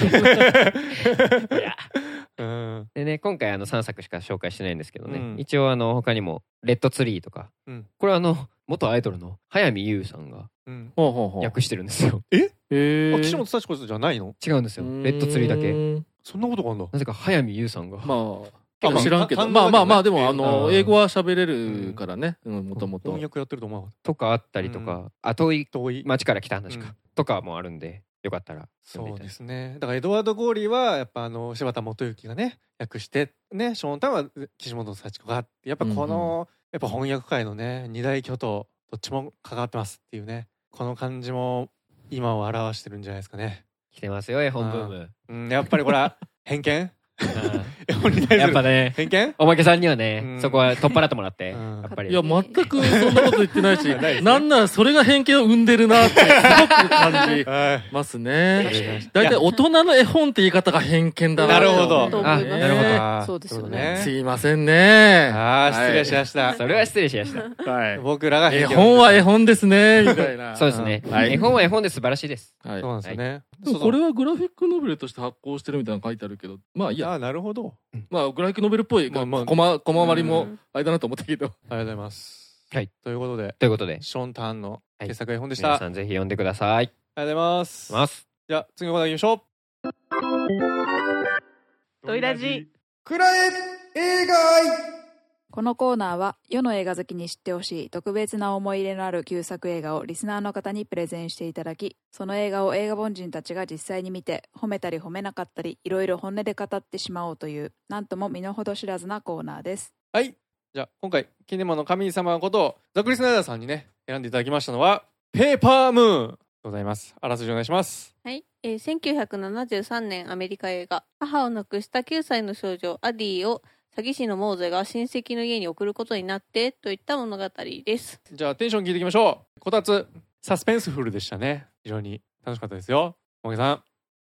やでね、今回3作しか紹介してないんですけどね、一応他にもレッドツリーとか、これ元アイドルの早見優さんが訳してるんですよ。 岸本幸子じゃないの？ 違うんですよ、レッドツリーだけ。 そんなことがあるんだ。 なぜか早見優さんが知らんけど、まあでも英語は喋れるからね、もともと翻訳やってると思うとかあったりとか、遠い町から来た話かとかもあるんで、よかったら。 そうですね。だからエドワード・ゴーリーはやっぱ柴田元幸がね訳してね、ショーン・タンは岸本幸子がって、やっぱこのやっぱ翻訳界のね二大巨頭どっちも関わってますっていうね、この感じも今を表してるんじゃないですかね。 来てますよ絵本ブーム。 やっぱりこれは偏見やっぱね、 偏見おまけさんにはね、そこは取っ払ってもらって、やっぱり。 いや全くそんなこと言ってないし、なんならそれが偏見を生んでるなってすごく感じますね。だいたい大人の絵本って言い方が偏見だな。 なるほど。 なるほど。そうですよね。 すいませんね。 失礼しました。 それは失礼しました。 僕らが絵本は絵本ですねみたいな。 そうですね。絵本は絵本で素晴らしいです。 そうなんですね。 これはグラフィックノベルとして発行してるみたいなの書いてあるけど、まあいいや。 なるほど。 まあグラフィックノベルっぽいコマ割りもあれだなと思ったけど。 ありがとうございます。 はい。 ということでショーン・タンの傑作絵本でした。 皆さんぜひ読んでください。 ありがとうございます。じゃあ次のコーナー行きましょう。ドイラジくらえ映画愛。 このコーナーは世の映画好きに知ってほしい特別な思い入れのある旧作映画をリスナーの方にプレゼンしていただき、その映画を映画凡人たちが実際に見て褒めたり褒めなかったりいろいろ本音で語ってしまおうという、なんとも身の程知らずなコーナーです。 はい、じゃあ今回キネマの神様ことザクリスナイダーさんにね選んでいただきましたのはペーパームーンでございます。あらすじお願いします。 はい、1973年アメリカ映画、母を亡くした9歳の少女アディを詐欺師のモーゼが親戚の家に送ることになってといった物語です。 じゃあテンション聞いていきましょう。こたつサスペンスフルでしたね。非常に楽しかったですよ。もげさん。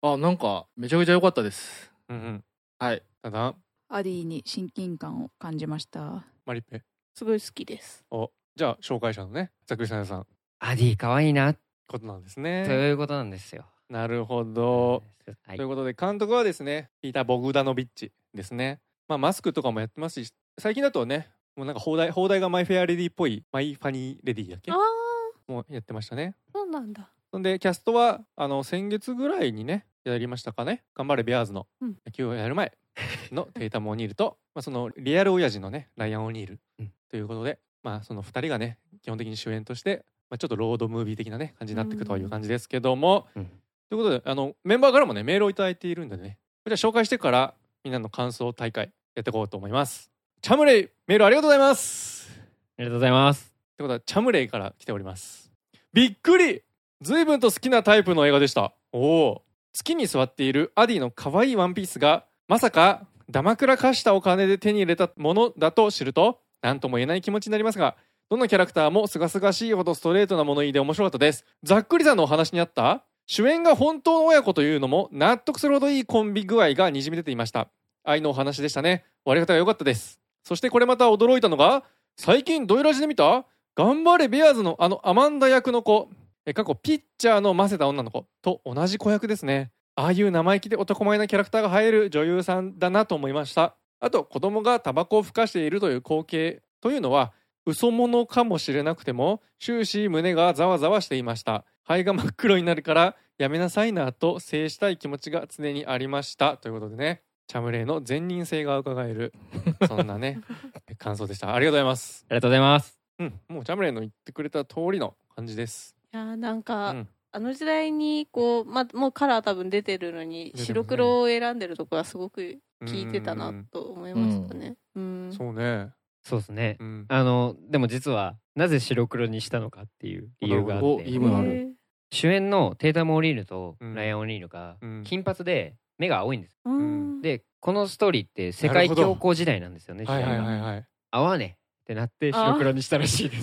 なんかめちゃくちゃ良かったです。はい。 ただアディに親近感を感じました。 マリペすごい好きです。 じゃあ紹介者のねざくりさんさん、 アディ可愛いなことなんですね。 ということなんですよ。 なるほど、 はい、 ということで監督はですねピーター・ボグダノビッチですね。マスクとかもやってますし、最近だとねもうなんか放題がマイ・フェア・レディっぽいマイ・ファニー・レディだっけもうやってましたね。 そうなんだ。 そんでキャストは先月ぐらいにねやりましたかね、頑張れベアーズの野球をやる前のテイタム・オニールとそのリアル親父のねライアン・オニール、ということでその2人がね基本的に主演として、ちょっとロードムービー的なね感じになっていくという感じですけども、ということでメンバーからもねメールをいただいているんでね、こちら紹介してからみんなの感想大会やっていこうと思います。チャムレイメールありがとうございます。 ありがとうございます。 ということはチャムレイから来ております。びっくり、随分と好きなタイプの映画でした。月に座っているアディの可愛いワンピースがまさかダマクラ化したお金で手に入れたものだと知ると何とも言えない気持ちになりますが、どのキャラクターも清々しいほどストレートな物言いで面白かったです。ざっくりさんのお話にあった主演が本当の親子というのも納得するほどいいコンビ具合がにじみ出ていました。愛のお話でしたね。終わり方が良かったです。そしてこれまた驚いたのが、最近ドイラジで見た頑張れベアーズのアマンダ役の子、過去ピッチャーのませた女の子と同じ子役ですね。ああいう生意気で男前なキャラクターが入る女優さんだなと思いました。あと子供がタバコをふかしているという光景というのは嘘物かもしれなくても終始胸がざわざわしていました。肺が真っ黒になるからやめなさいなと制したい気持ちが常にありましたということでね、チャムレイの善人性が伺えるそんなね感想でした。ありがとうございます。 ありがとうございます。 もうチャムレイの言ってくれた通りの感じです。 いやなんか、あの時代にこう、もうカラー多分出てるのに白黒を選んでるところはすごく効いてたなと思いましたね。 そうね。 そうですね。でも実はなぜ白黒にしたのかっていう理由があって、主演のテイタム・オニールとライアン・オニールが金髪で目が青いんです。でこのストーリーって世界恐慌時代なんですよね。合わねえってなって白黒にしたらしいです。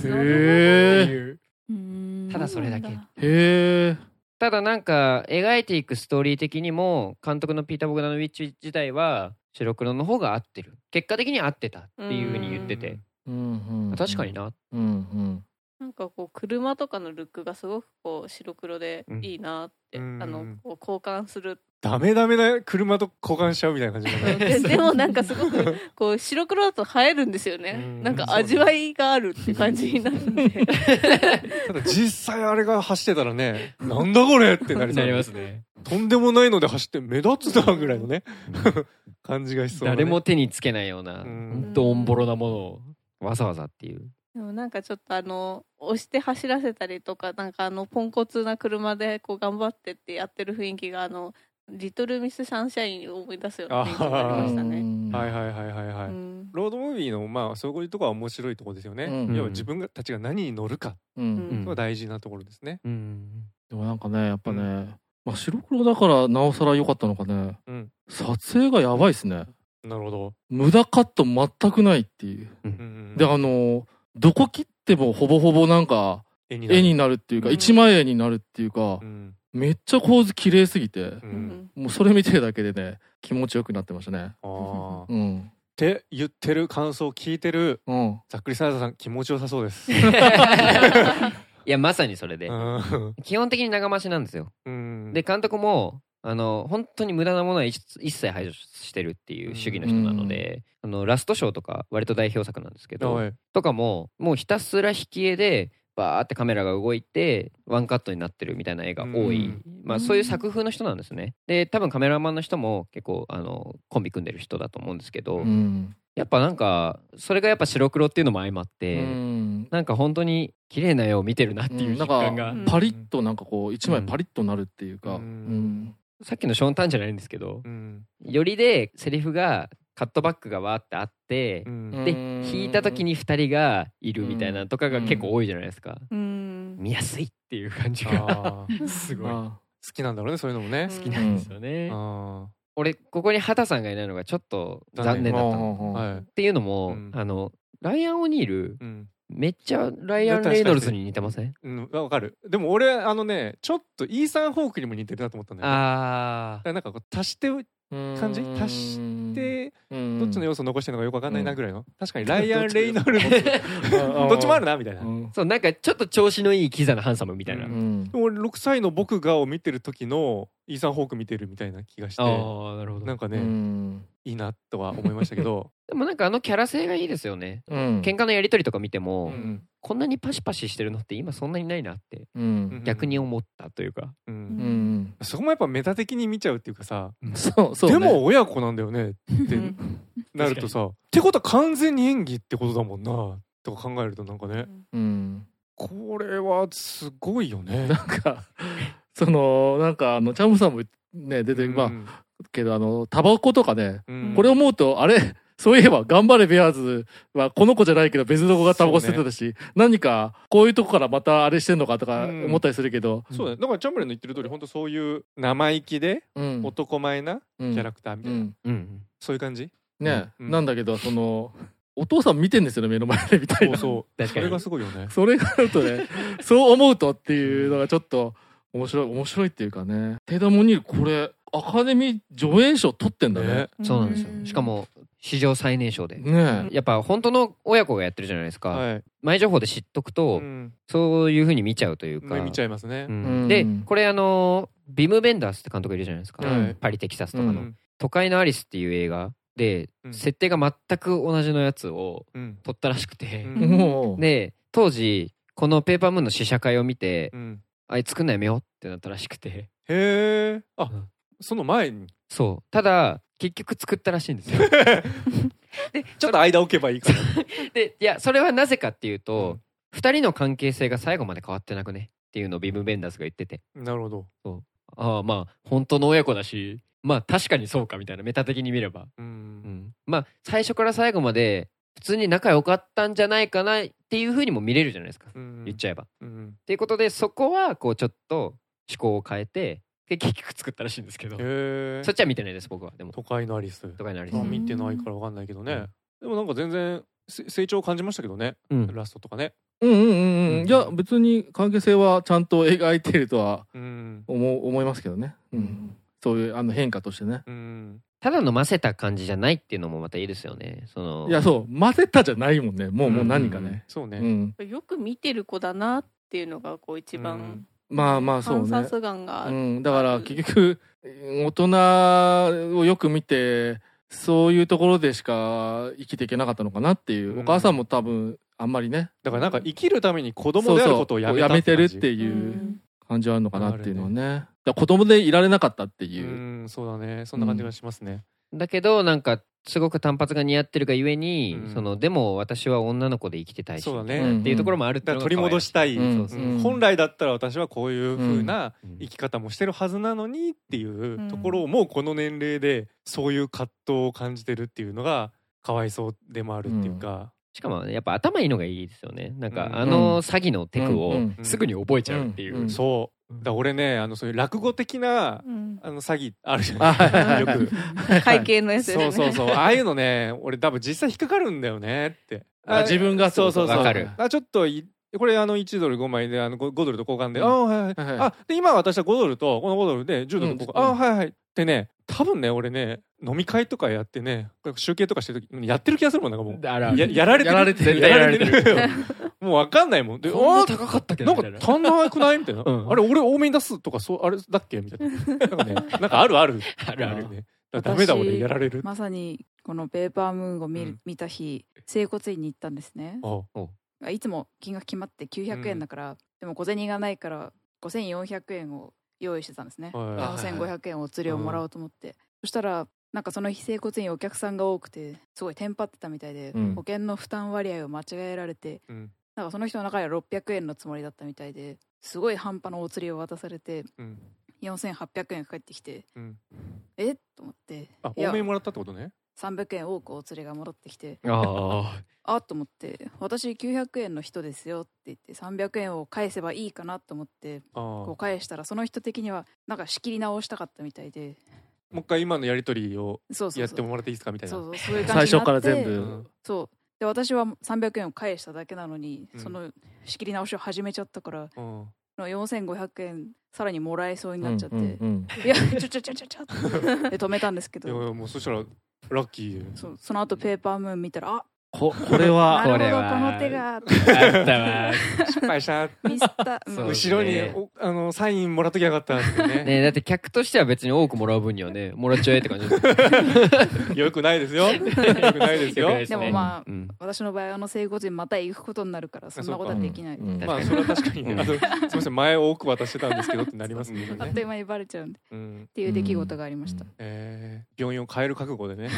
ただそれだけ。ただなんか描いていくストーリー的にも監督のピーター・ボグダノビッチ自体は白黒の方が合ってる、結果的に合ってたっていう風に言ってて、確かにな。 なんかこう車とかのルックがすごくこう白黒でいいなって、こう交換する。 ダメな車と交換しちゃうみたいな感じだね。 でもなんかすごくこう白黒だと映えるんですよね。なんか味わいがあるって感じになるんで。 ただ実際あれが走ってたらね、なんだこれってなりますね。とんでもないので走って目立つなぐらいのね感じがしそうな、ね。 誰も手につけないような本当オンボロなものをわざわざっていう。 でもなんかちょっと押して走らせたりとか、なんかポンコツな車でこう頑張ってってやってる雰囲気がリトルミスサンシャインを思い出すような雰囲気がありましたね。ロードムービーのそういうところは面白いところですよね。要は自分たちが何に乗るかが大事なところですね。 でもなんかねやっぱね、白黒だからなおさら良かったのかね。撮影がやばいですね。 なるほど。 無駄カット全くないっていう。でどこ切ってもほぼほぼなんか絵になるっていうか、一枚絵になるっていうか、めっちゃ構図綺麗すぎて、もうそれ見てるだけでね気持ちよくなってましたね。 って言ってる感想を聞いてるざっくりサラダさん気持ちよさそうです。いやまさにそれで基本的に長回しなんですよ。で監督も本当に無駄なものは一切排除してるっていう主義の人なので、ラストショーとか割と代表作なんですけど、とかもうひたすら引き絵でバーってカメラが動いてワンカットになってるみたいな絵が多い、そういう作風の人なんですね。で多分カメラマンの人も結構コンビ組んでる人だと思うんですけど、やっぱなんかそれがやっぱ白黒っていうのも相まって、なんか本当に綺麗な絵を見てるなっていう実感が、 パリッとなんかこう一枚パリッとなるっていうか、 さっきのショーンタンじゃないんですけど、よりでセリフがカットバックがわーってあって、で引いた時に2人がいるみたいなとかが結構多いじゃないですか。見やすいっていう感じがすごい好きなんだろうね、そういうのもね。 好きなんですよね。俺ここに畑さんがいないのがちょっと残念だったの。っていうのもライアン・オニールめっちゃライアン・レイノルズに似てません？ わかる。でも俺ちょっとイーサン・ホークにも似てるなと思ったんだよね。 ああ。 なんかこう足して感じ足してどっちの要素を残してるのかよくわかんないなぐらいの。確かにライアン・レイノルズどっちもあるなみたいな。 そうなんかちょっと調子のいいキザなハンサムみたいな。 俺6歳の僕がを見てる時のイーサン・ホーク見てるみたいな気がして、 ああなるほど。 なんかねいいなとは思いましたけど。 でもなんかキャラ性がいいですよね。喧嘩のやり取りとか見ても、こんなにパシパシしてるのって今そんなにないなって逆に思ったというか、 そこもやっぱメタ的に見ちゃうっていうかさ、 そうでも親子なんだよねってなるとさ、ってことは完全に演技ってことだもんなとか考えるとなんかね、これはすごいよね。 なんかなんかチャムさんもね出てまあけどタバコとかね、これ思うとあれそういえば頑張れベアーズはこの子じゃないけど別の子がタバコ吸ってたし、何かこういうとこからまたあれしてんのかとか思ったりするけど、 そうだね。だからチャンブレンの言ってる通り本当そういう生意気で男前なキャラクターみたいな、そういう感じね、なんだけどお父さん見てんですよね目の前でみたいな。 そうそれがすごいよね。 それがあるとねそう思うとっていうのがちょっと面白いっていうかね。テイダモニールこれアカデミー助演賞取ってんだね。 そうなんですよ。しかも史上最年少で、やっぱ本当の親子がやってるじゃないですか、前情報で知っとくと、そういう風に見ちゃうというか、 見ちゃいますね。 でこれビム・ベンダースって監督いるじゃないですか、パリ・テキサスとかの都会のアリスっていう映画で、設定が全く同じのやつを撮ったらしくて、で当時このペーパームーンの試写会を見て、あい作んないやめようってなったらしくて。 へえ。あ、その前に。 そう。ただ結局作ったらしいんですよ。 でちょっと間置けばいいかな。 でいやそれはなぜかっていうと、2人の関係性が最後まで変わってなくねっていうのをビム・ベンダースが言ってて。 なるほど。 そう。まあ本当の親子だし、まあ確かにそうかみたいな、メタ的に見れば。まあ最初から最後まで普通に仲良かったんじゃないかなっていう風にも見れるじゃないですか、言っちゃえば。っていうことでそこはこうちょっと思考を変えて結局作ったらしいんですけど、そっちは見てないです僕は。でも都会のアリス見てないから分かんないけどね、でもなんか全然成長を感じましたけどね、ラストとかね。 いや別に関係性はちゃんと描いてるとは思いますけどね、そういう変化としてね。 ただの混ぜた感じじゃないっていうのもまたいいですよね。 いやそう混ぜたじゃないもんね。もう何かね。 そうね。 よく見てる子だなっていうのがこう一番。 まあそうね。 観察眼がある。 だから結局大人をよく見てそういうところでしか生きていけなかったのかなっていう。お母さんも多分あんまりね。 だからなんか生きるために子供であることをやめてるっていう感じはあるのかなっていうのはね。子供でいられなかったっていう。 そうだね。そんな感じがしますね。 だけどなんかすごく単発が似合ってるがゆえに、でも私は女の子で生きてたいし、そうだねっていうところもあるっていうのが取り戻したい。本来だったら私はこういう風な生き方もしてるはずなのにっていうところをもうこの年齢でそういう葛藤を感じてるっていうのがかわいそうでもあるっていうか。 しかもやっぱ頭いいのがいいですよね。なんか詐欺のテクをすぐに覚えちゃうっていう。 そう。だ俺ねそういう落語的な詐欺あるじゃないですか。よく会計のやつですね。 そうああいうのね俺多分実際引っかかるんだよねって。 自分がそう分かる。 ちょっとこれ1ドル5枚で5ドルと交換でで今私は5ドルとこの5ドルで10ドルと交換はいってね、多分ね俺ね飲み会とかやってね集計とかしてる時やってる気がするもん。なんかもうやられてるもう分かんないもんで、 こんな高かったっけなんか足んなくないみたいな、あれ俺多めに出すとかあれだっけみたいな、なんかあるね。ダメだ俺やられる。 まさにこのペーパームーンを見た日整骨院に行ったんですね。いつも金額決まって900円だから、でも小銭がないから5400円を用意してたんですね。4500円お釣りをもらおうと思って、そしたらなんかその日整骨院お客さんが多くてすごいテンパってたみたいで、保険の負担割合を間違えられて、なんかその人の中では600円のつもりだったみたいで、すごい半端なお釣りを渡されて、4800円返ってきて、えっと思って、 多めにもらったってことね。 300円多くお釣りが戻ってきて、 あと思って、私900円の人ですよって言って300円を返せばいいかなと思ってこう返したら、その人的にはなんか仕切り直したかったみたいで、 もう一回今のやり取りをやってもらっていいですかみたいな。 そういう感じになって、 最初から全部そうで私は300円を返しただけなのに、その仕切り直しを始めちゃったから、4500円さらにもらえそうになっちゃって、いやちょで止めたんですけど、 いやもうそしたらラッキー。 その後ペーパームーン見たら、あ、 これはなるほどこの手があったわ。 失敗したミスった、 後ろにサインもらっときゃよかったってね。 だって客としては別に多くもらう分にはね、もらっちゃえって感じ。 よくないですよ。よくないですよ。 でもまあ、私の場合整骨院また行くことになるからそんなことはできない。 まあそれは確かに。すみません、前多く渡してたんですけどってなりますね。 あっという間にバレちゃうんで。っていう出来事がありました。 病院を変える覚悟でね。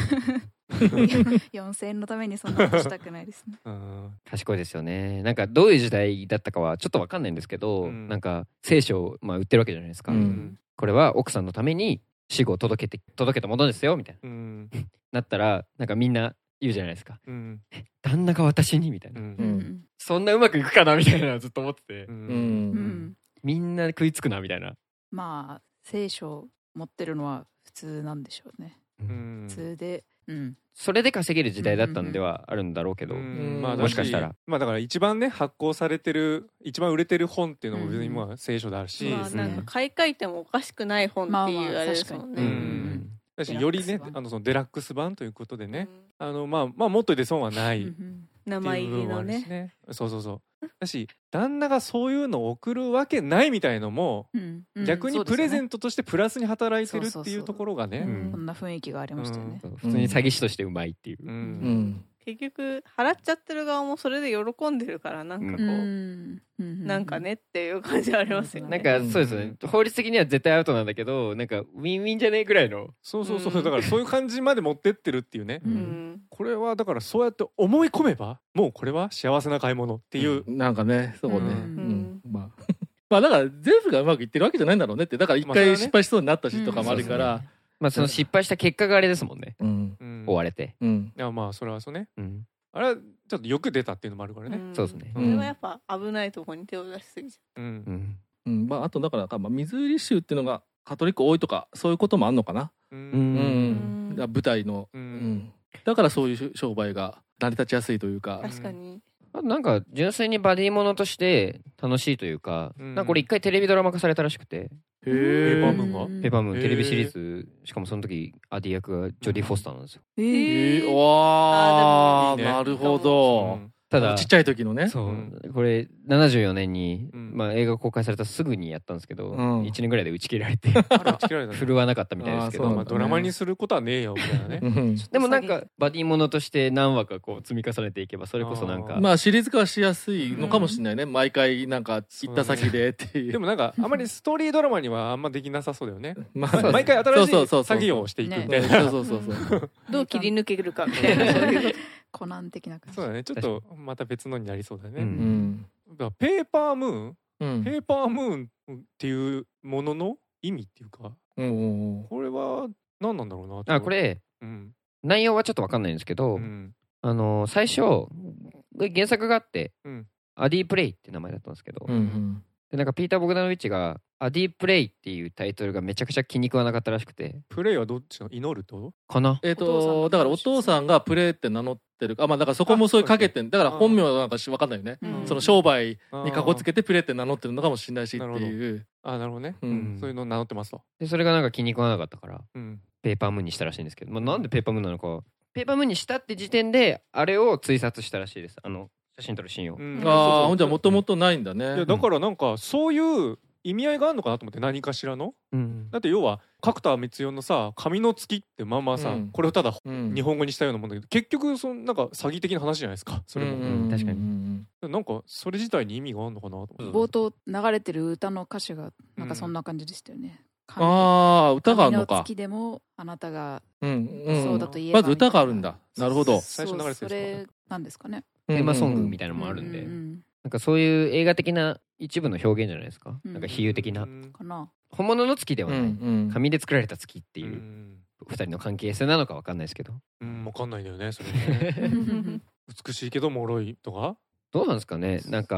4000円のためにそんなことしたくないですね。 賢いですよね。なんかどういう時代だったかはちょっと分かんないんですけど、なんか聖書を売ってるわけじゃないですか。これは奥さんのために死後届けたものですよみたいな。なったらなんかみんな言うじゃないですか。旦那が私にみたいな。そんなうまくいくかなみたいなずっと思ってて。みんな食いつくなみたいな。 まあ聖書持ってるのは普通なんでしょうね。普通で。 それで稼げる時代だったんではあるんだろうけど、もしかしたらだから一番ね発行されてる一番売れてる本っていうのも別にまあ聖書だし、 なんか買い替えてもおかしくない本っていうあれですもんね。 だしよりねそのデラックス版ということでね、まあもっとで損はない名前入りのね。 そうだし旦那がそういうのを送るわけないみたいのも逆にプレゼントとしてプラスに働いてるっていうところがね、 こんな雰囲気がありましたよね。 普通に詐欺師としてうまいっていう。 結局払っちゃってる側もそれで喜んでるからなんかこうなんかねっていう感じありますよね。 なんかそうですね、法律的には絶対アウトなんだけどなんかウィンウィンじゃねえぐらいの。 そうだからそういう感じまで持ってってるっていうね。これはだからそうやって思い込めばもうこれは幸せな買い物っていうなんかね、そうね。まあだから全部がうまくいってるわけじゃないんだろうねって。だから一回失敗しそうになったしとかもあるから、 まあその失敗した結果があれですもんね。追われて。 いやまあそれはそうね。あれはちょっとよく出たっていうのもあるからね。 そうですね。 それはやっぱ危ないところに手を出しすぎちゃう。 まああとだからミズーリ州っていうのがカトリック多いとかそういうこともあるのかな。舞台の。だからそういう商売が成り立ちやすいというか。 確かに。 なんか純粋にバディものとして楽しいというか、なんかこれ一回テレビドラマ化されたらしくて。 ペーパームーンがペーパームーンテレビシリーズ、しかもその時アディ役がジョディ・フォスターなんですよ。 わー、なるほど。 ただちっちゃい時のね。 これ74年に映画公開されたすぐにやったんですけど、1年ぐらいで打ち切られて振るわなかったみたいですけど、 ドラマにすることはねえよみたいなね。 でもなんかバディものとして何話かこう積み重ねていけばそれこそなんかまあシリーズ化しやすいのかもしれないね。毎回なんか行った先でっていう。 でもなんかあんまりストーリードラマにはあんまできなさそうだよね。毎回新しい作業をしていくみたいな。 どう切り抜けるかみたいな。 コナン的な感じ。 そうだね。ちょっとまた別のになりそうだね。ペーパームーン、ペーパームーンっていうものの意味っていうか、これは何なんだろうな。 これ内容はちょっと分かんないんですけど、最初原作があってアディ・プレイって名前だったんですけど、でなんかピーター・ボグダノビッチがアディ・プレイっていうタイトルがめちゃくちゃ気に食わなかったらしくて。 プレイはどっちの祈るとかな。 だからお父さんがプレイって名乗ってる。まあだからそこもそういうかけてんだから本名はなんか分かんないよね。その商売にかこつけてプレイって名乗ってるのかもしれないしっていう。 なるほどね。そういうの名乗ってますと。 でそれがなんか気に食わなかったからペーパームーンにしたらしいんですけど、なんでペーパームーンなのか。ペーパームーンにしたって時点であれを追殺したらしいです。写真撮るシーンを。 ほんじゃもともとないんだね。 だからなんかそういう意味合いがあるのかなと思って、何かしらの。だって要は角田光代のさ紙の月ってまあまあさ、これをただ日本語にしたようなもんだけど、結局そのなんか詐欺的な話じゃないですか。それも確かになんかそれ自体に意味があるのかなと思って。 冒頭流れてる歌の歌詞がなんかそんな感じでしたよね。 歌があるのか。 紙の月でもあなたがそうだと言えば、 まず歌があるんだ。なるほど。 最初流れてる。 それなんですかね。 テーマソングみたいなのもあるんで、なんかそういう映画的な一部の表現じゃないですか。なんか比喩的な本物の月ではない、紙で作られた月っていう二人の関係性なのか分かんないですけど。 分かんないんだよねそれね。美しいけど脆いとかどうなんですかね。なんか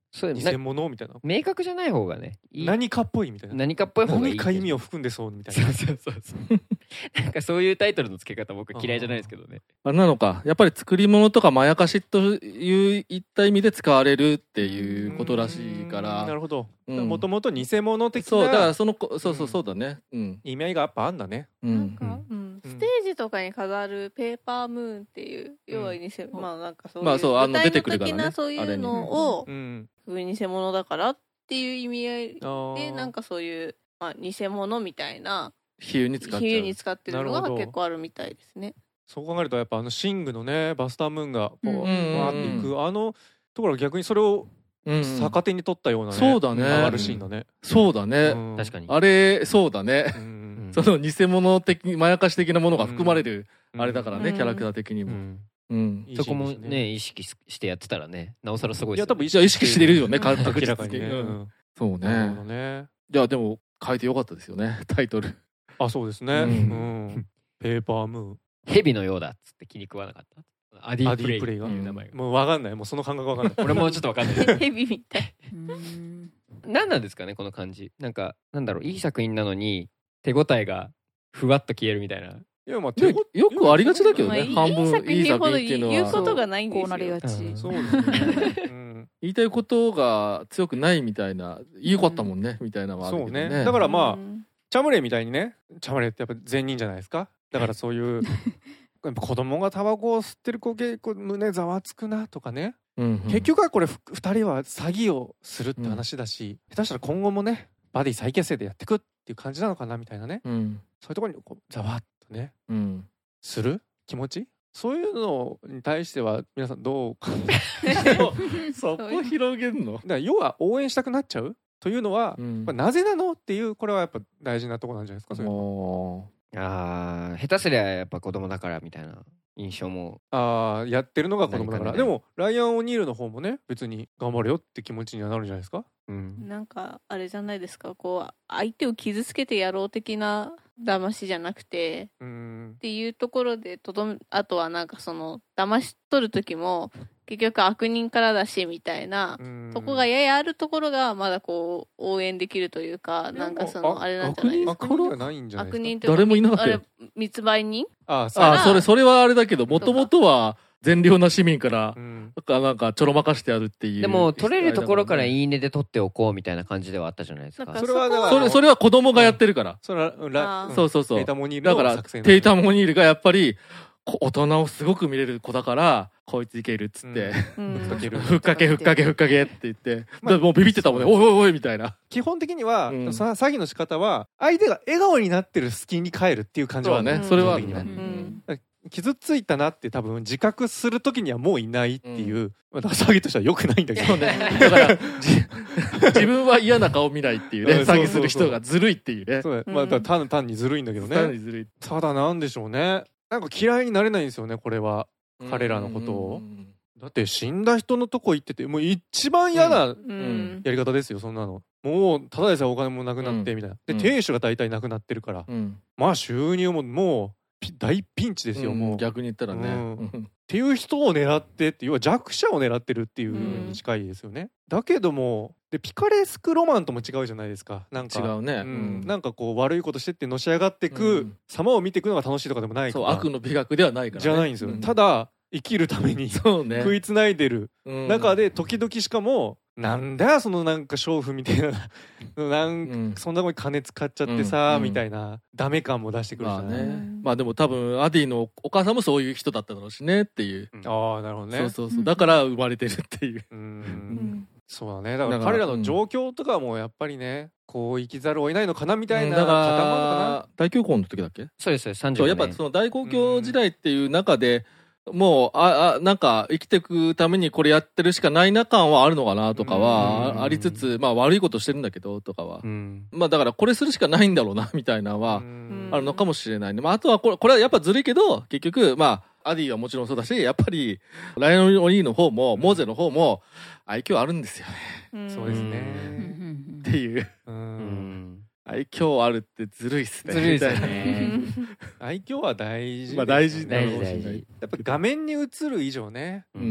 偽物みたいな。 明確じゃない方がね。 何かっぽいみたいな。 何かっぽい方がいい。 何か意味を含んでそうみたいな。 そうなんかそういうタイトルの付け方僕嫌いじゃないですけどね。 あれなのか。やっぱり作り物とかまやかしといういった意味で使われるっていうことらしいから。 なるほど。もともと偽物的な。 そう、だからそうだね。 意味合いがやっぱあんだね。 なんか、ステージとかに飾るペーパームーンっていう、要は偽物、まあなんかそういう、具体的なそういうのを、偽物だからっていう意味合いで、なんかそういう、まあ偽物みたいな、 比喩に使ってるのが結構あるみたいですね。 そう考えるとやっぱシングのね、バスタームーンがこう、わーっていく、ところが逆にそれを、逆手に取ったようなね。 そうだね。 上がるシーンだね。 そうだね。 確かに。 あれ、そうだね。その偽物的、まやかし的なものが含まれる、あれだからね、キャラクター的にも。 そこもね、意識してやってたらね、なおさらすごいですよ。 いや、多分意識してるよね、明らかにね。そうね。 いや、でも、書いてよかったですよね、タイトル。 あ、そうですね。ペーパームーン。 蛇のようだっつって気に食わなかった。アディプレイが名前が。 もう分かんない。もうその感覚分かんない。 俺もちょっと分かんない。 蛇みたい。 何なんですかね、この感じ。なんか、なんだろう、いい作品なのに、手応えがふわっと消えるみたいな。いや、まあ、よくありがちだけどね、半分いい作品っていうのは。 言うことがないんですよ。 こうなりがち。 そうですね。 言いたいことが強くないみたいな、よかったもんね、みたいなのはあるけどね。 だからまあ、チャムレイみたいにね、チャムレイってやっぱ善人じゃないですか。だからそういう、子供がタバコを吸ってる子結構胸ざわつくなとかね。結局はこれ2人は詐欺をするって話だし、下手したら今後もね、バディ再結成でやってくっていう感じなのかなみたいなね。そういうところにこうざわっとね、する気持ち、そういうのに対しては皆さんどうそこ広げんの？ だから要は応援したくなっちゃうというのは、なぜなのっていう、これはやっぱ大事なところなんじゃないですか。それ下手すりゃやっぱ子供だからみたいな印象も。 やってるのが子供だから。でもライアン・オニールの方もね、別に頑張れよって気持ちにはなるんじゃないですか。 なんかあれじゃないですか、こう相手を傷つけてやろう的な騙しじゃなくて、っていうところであとはなんかその騙し取る時も結局悪人からだしみたいなとこがややあるところがまだこう応援できるというか、なんかそのあれなんじゃないですか。 悪人ではないんじゃないですか。 悪人というか誰もいなかったよ。 密売人。 それはあれだけど、もともとは善良な市民からなんかちょろまかしてやるっていう。 でも取れるところからいいねで取っておこうみたいな感じではあったじゃないですか。 それは子供がやってるから。そう。 テイタモニールの作戦。 だからテイタモニールがやっぱり大人をすごく見れる子だからこいついけるっつってふっかけって言ってもうビビってたもんね。おいみたいな。 基本的には詐欺の仕方は相手が笑顔になってる隙に帰るっていう感じはね。 それはあるね。 傷ついたなって多分自覚する時にはもういないっていう、だから詐欺としては良くないんだけどね。 だから自分は嫌な顔見ないっていうね、詐欺する人がずるいっていうね。 まあ単にずるいんだけどね。ただなんでしょうね、なんか嫌いになれないんですよね、これは。彼らのことを。だって死んだ人のとこ行ってて、もう一番嫌なやり方ですよ、そんなの。もうただでさえお金もなくなってみたいな。で亭主が大体なくなってるから、まあ収入ももう大ピンチですよ、もう。 逆に言ったらね。 っていう人を狙ってって、要は弱者を狙ってるっていうに近いですよね。だけどもピカレスクロマンとも違うじゃないですか。なんか違うね。 なんかこう悪いことしてってのし上がっていく様を見ていくのが楽しいとかでもないから。 そう、悪の美学ではないからね。 じゃないんですよ。ただ生きるために食いつないでる中で時々しかもなんだよそのなんか娼婦みたいなそんなとこに金使っちゃってさみたいなダメ感も出してくるじゃない。 まあでも多分アディのお母さんもそういう人だっただろうしねっていう。 ああなるほどね。 そうだから生まれてるっていう。 そうだね。だから彼らの状況とかもやっぱりね、こう生きざるを得ないのかなみたいな方もあるのかな。 大恐慌の時だっけ？ そうです35年。 やっぱその大公共時代っていう中でもうなんか生きていくためにこれやってるしかないな感はあるのかなとかはありつつ、まあ悪いことしてるんだけどとかは、まあだからこれするしかないんだろうなみたいなのはあるのかもしれないね。まああとはこれはやっぱずるいけど結局まあアディはもちろんそうだし、やっぱりライオン・オニーの方もモーゼの方も愛嬌あるんですよね。 そうですね。 っていう愛嬌あるってずるいっすね。 ずるいっすね。 愛嬌は大事。 まあ大事。 やっぱ画面に映る以上ね。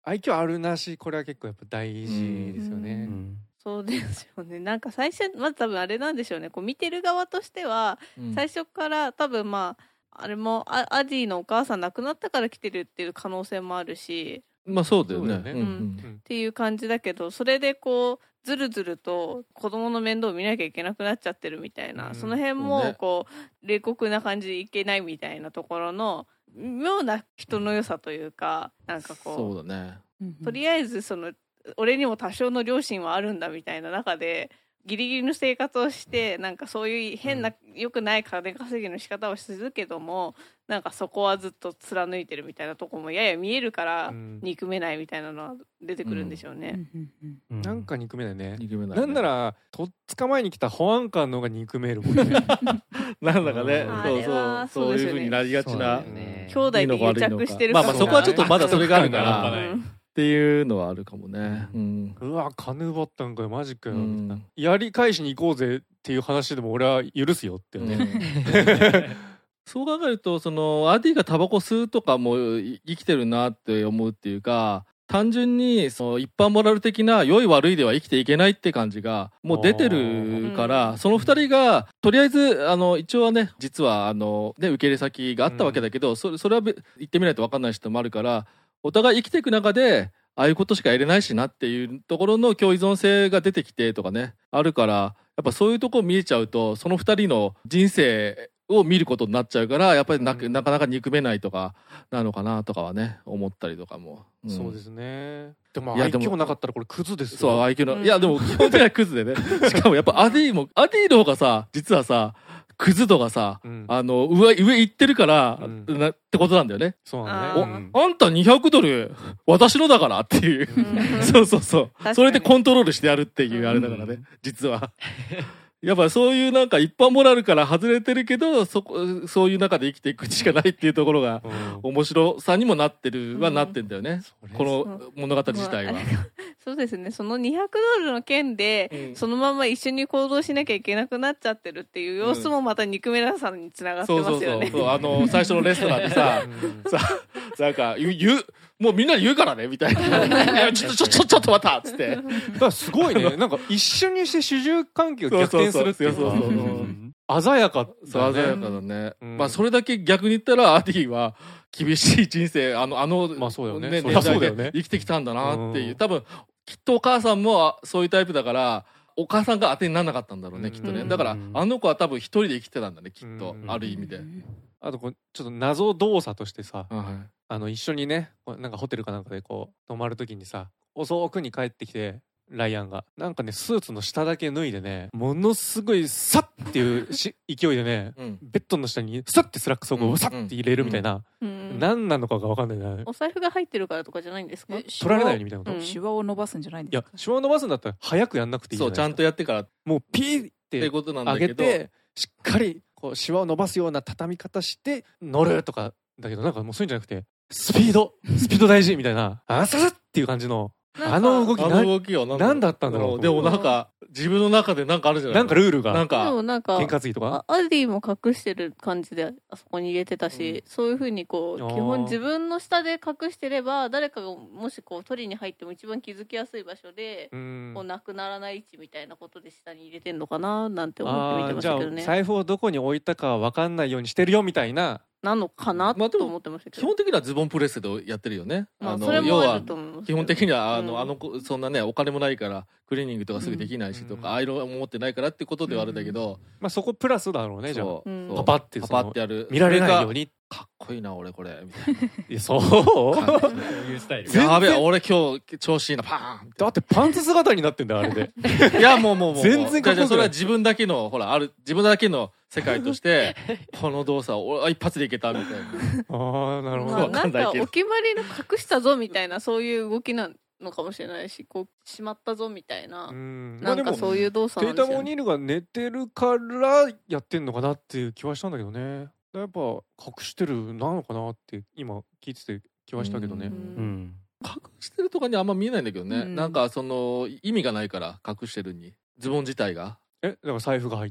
愛嬌あるなし、これは結構やっぱ大事ですよね。 そうですよね。なんか最初まず多分あれなんでしょうね。こう見てる側としては、最初から多分まああれもアディのお母さん亡くなったから来てるっていう可能性もあるし、 まあそうだよね。 っていう感じだけど、それでこうずるずると子供の面倒を見なきゃいけなくなっちゃってるみたいな、その辺もこう冷酷な感じでいけないみたいなところの妙な人の良さというか、なんかこう、 そうだね。 とりあえずその俺にも多少の良心はあるんだみたいな中でギリギリの生活をして、なんかそういう変な良くない金稼ぎの仕方をするけども、なんかそこはずっと貫いてるみたいなところもやや見えるから憎めないみたいなのは出てくるんでしょうね。 なんか憎めないね。 憎めないね。 なんならとっ捕まえに来た保安官の方が憎めるもんね。 なんだかね、そういう風になりがちな。 兄弟で癒着してるまあまあそこはちょっとまだそれがあるからっていうのはあるかもね。 うわ金奪ったんかよマジかよ、やり返しに行こうぜっていう話でも俺は許すよってね。 そう考えるとそのアディがタバコ吸うとかも生きてるなって思うっていうか、単純にその一般モラル的な良い悪いでは生きていけないって感じがもう出てるから、その二人がとりあえず一応はね、実は受け入れ先があったわけだけど、それは言ってみないと分かんない人もあるから、お互い生きていく中でああいうことしかやれないしなっていうところの共依存性が出てきてとかね、あるから、やっぱそういうとこ見えちゃうとその二人の人生を見ることになっちゃうから、やっぱりなかなか憎めないとかなのかなとかはね思ったりとかも、 そうですね。でも愛嬌なかったらこれクズですよ。 そう愛嬌の、いやでも基本的にはクズでね。しかもやっぱアディの方がさ、実はさクズ度がさ、上行ってるから、ってことなんだよね。 そうだね。 あんた$200私のだからっていう、そうそれでコントロールしてやるっていうあれだからね、実は。やっぱそういうなんか一般モラルから外れてるけど、そういう中で生きていくしかないっていうところが面白さにもなってるはなってんだよね、この物語自体は。 そうですね。その$200の件で、そのまま一緒に行動しなきゃいけなくなっちゃってるっていう様子もまた憎めなさにつながってますよね。 そう最初のレストランでさなんかもうみんなに言うからねみたいな。ちょっと待ったっつって。だからすごいね。なんか一緒にして主従関係を逆転するっていうのは鮮やかだね。 鮮やかだね。まあそれだけ逆に言ったらアディは厳しい人生まあそうだよね。 生きてきたんだなっていう。多分きっとお母さんもそういうタイプだから、お母さんが当てにならなかったんだろうね、きっとね。だからあの子は多分一人で生きてたんだね、きっと、ある意味で。 あとちょっと謎動作としてさ、一緒にね、なんかホテルかなんかでこう泊まるときにさ、遅くに帰ってきてライアンがなんかね、スーツの下だけ脱いでね、ものすごいサッっていう勢いでね、ベッドの下にサッてスラックスをサッて入れるみたいな、何なのかが分かんないな。 お財布が入ってるからとかじゃないんですか？ 取られないようにみたいなこと。 シワを伸ばすんじゃないんですか？ いや、シワを伸ばすんだったら早くやんなくていいじゃないですか。 そう、ちゃんとやってからもうピーって上げてしっかりこうシワを伸ばすような畳み方して乗るとかだけど、なんかもうそういうんじゃなくてスピード大事みたいな、あささっていう感じの動きは何だったんだろう。 でもなんか自分の中でなんかあるじゃない。 なんかルールが、 なんか験担ぎとかアディも隠してる感じであそこに入れてたし、そういう風にこう基本自分の下で隠してれば、誰かがもしこう取りに入っても一番気づきやすい場所でこうなくならない位置みたいなことで下に入れてんのかななんて思って見てましたけどね。 じゃあ財布をどこに置いたか分かんないようにしてるよみたいなのかなと思ってましたけど、 基本的にはズボンプレスでやってるよね。 それもあると思います。 基本的にはそんなね、お金もないからクリーニングとかすぐできないしとか、アイロンも持ってないからってことではあるんだけど、 まあそこプラスだろうね。じゃあパパってやる、 見られないように。 かっこいいな俺これみたいな。 いやそういうスタイル。 やべえ、俺今日調子いいな、パーン。 だってパンツ姿になってんだよあれで。 いやもう全然かっこよくない。 それは自分だけの自分だけの世界としてこの動作を一発でいけたみたいな。 ああなるほど。 なんかお決まりの隠したぞみたいな、そういう動きなんのかもしれないし、こうしまったぞみたいな、なんかそういう動作なんですよね。 テイタム・オニールが寝てるからやってんのかなっていう気はしたんだけどね。やっぱ隠してるなのかなって今聞いてて気はしたけどね。 隠してるとかにあんま見えないんだけどね。なんかその意味がないから隠してるに、ズボン自体が。 だから財布が入ってる。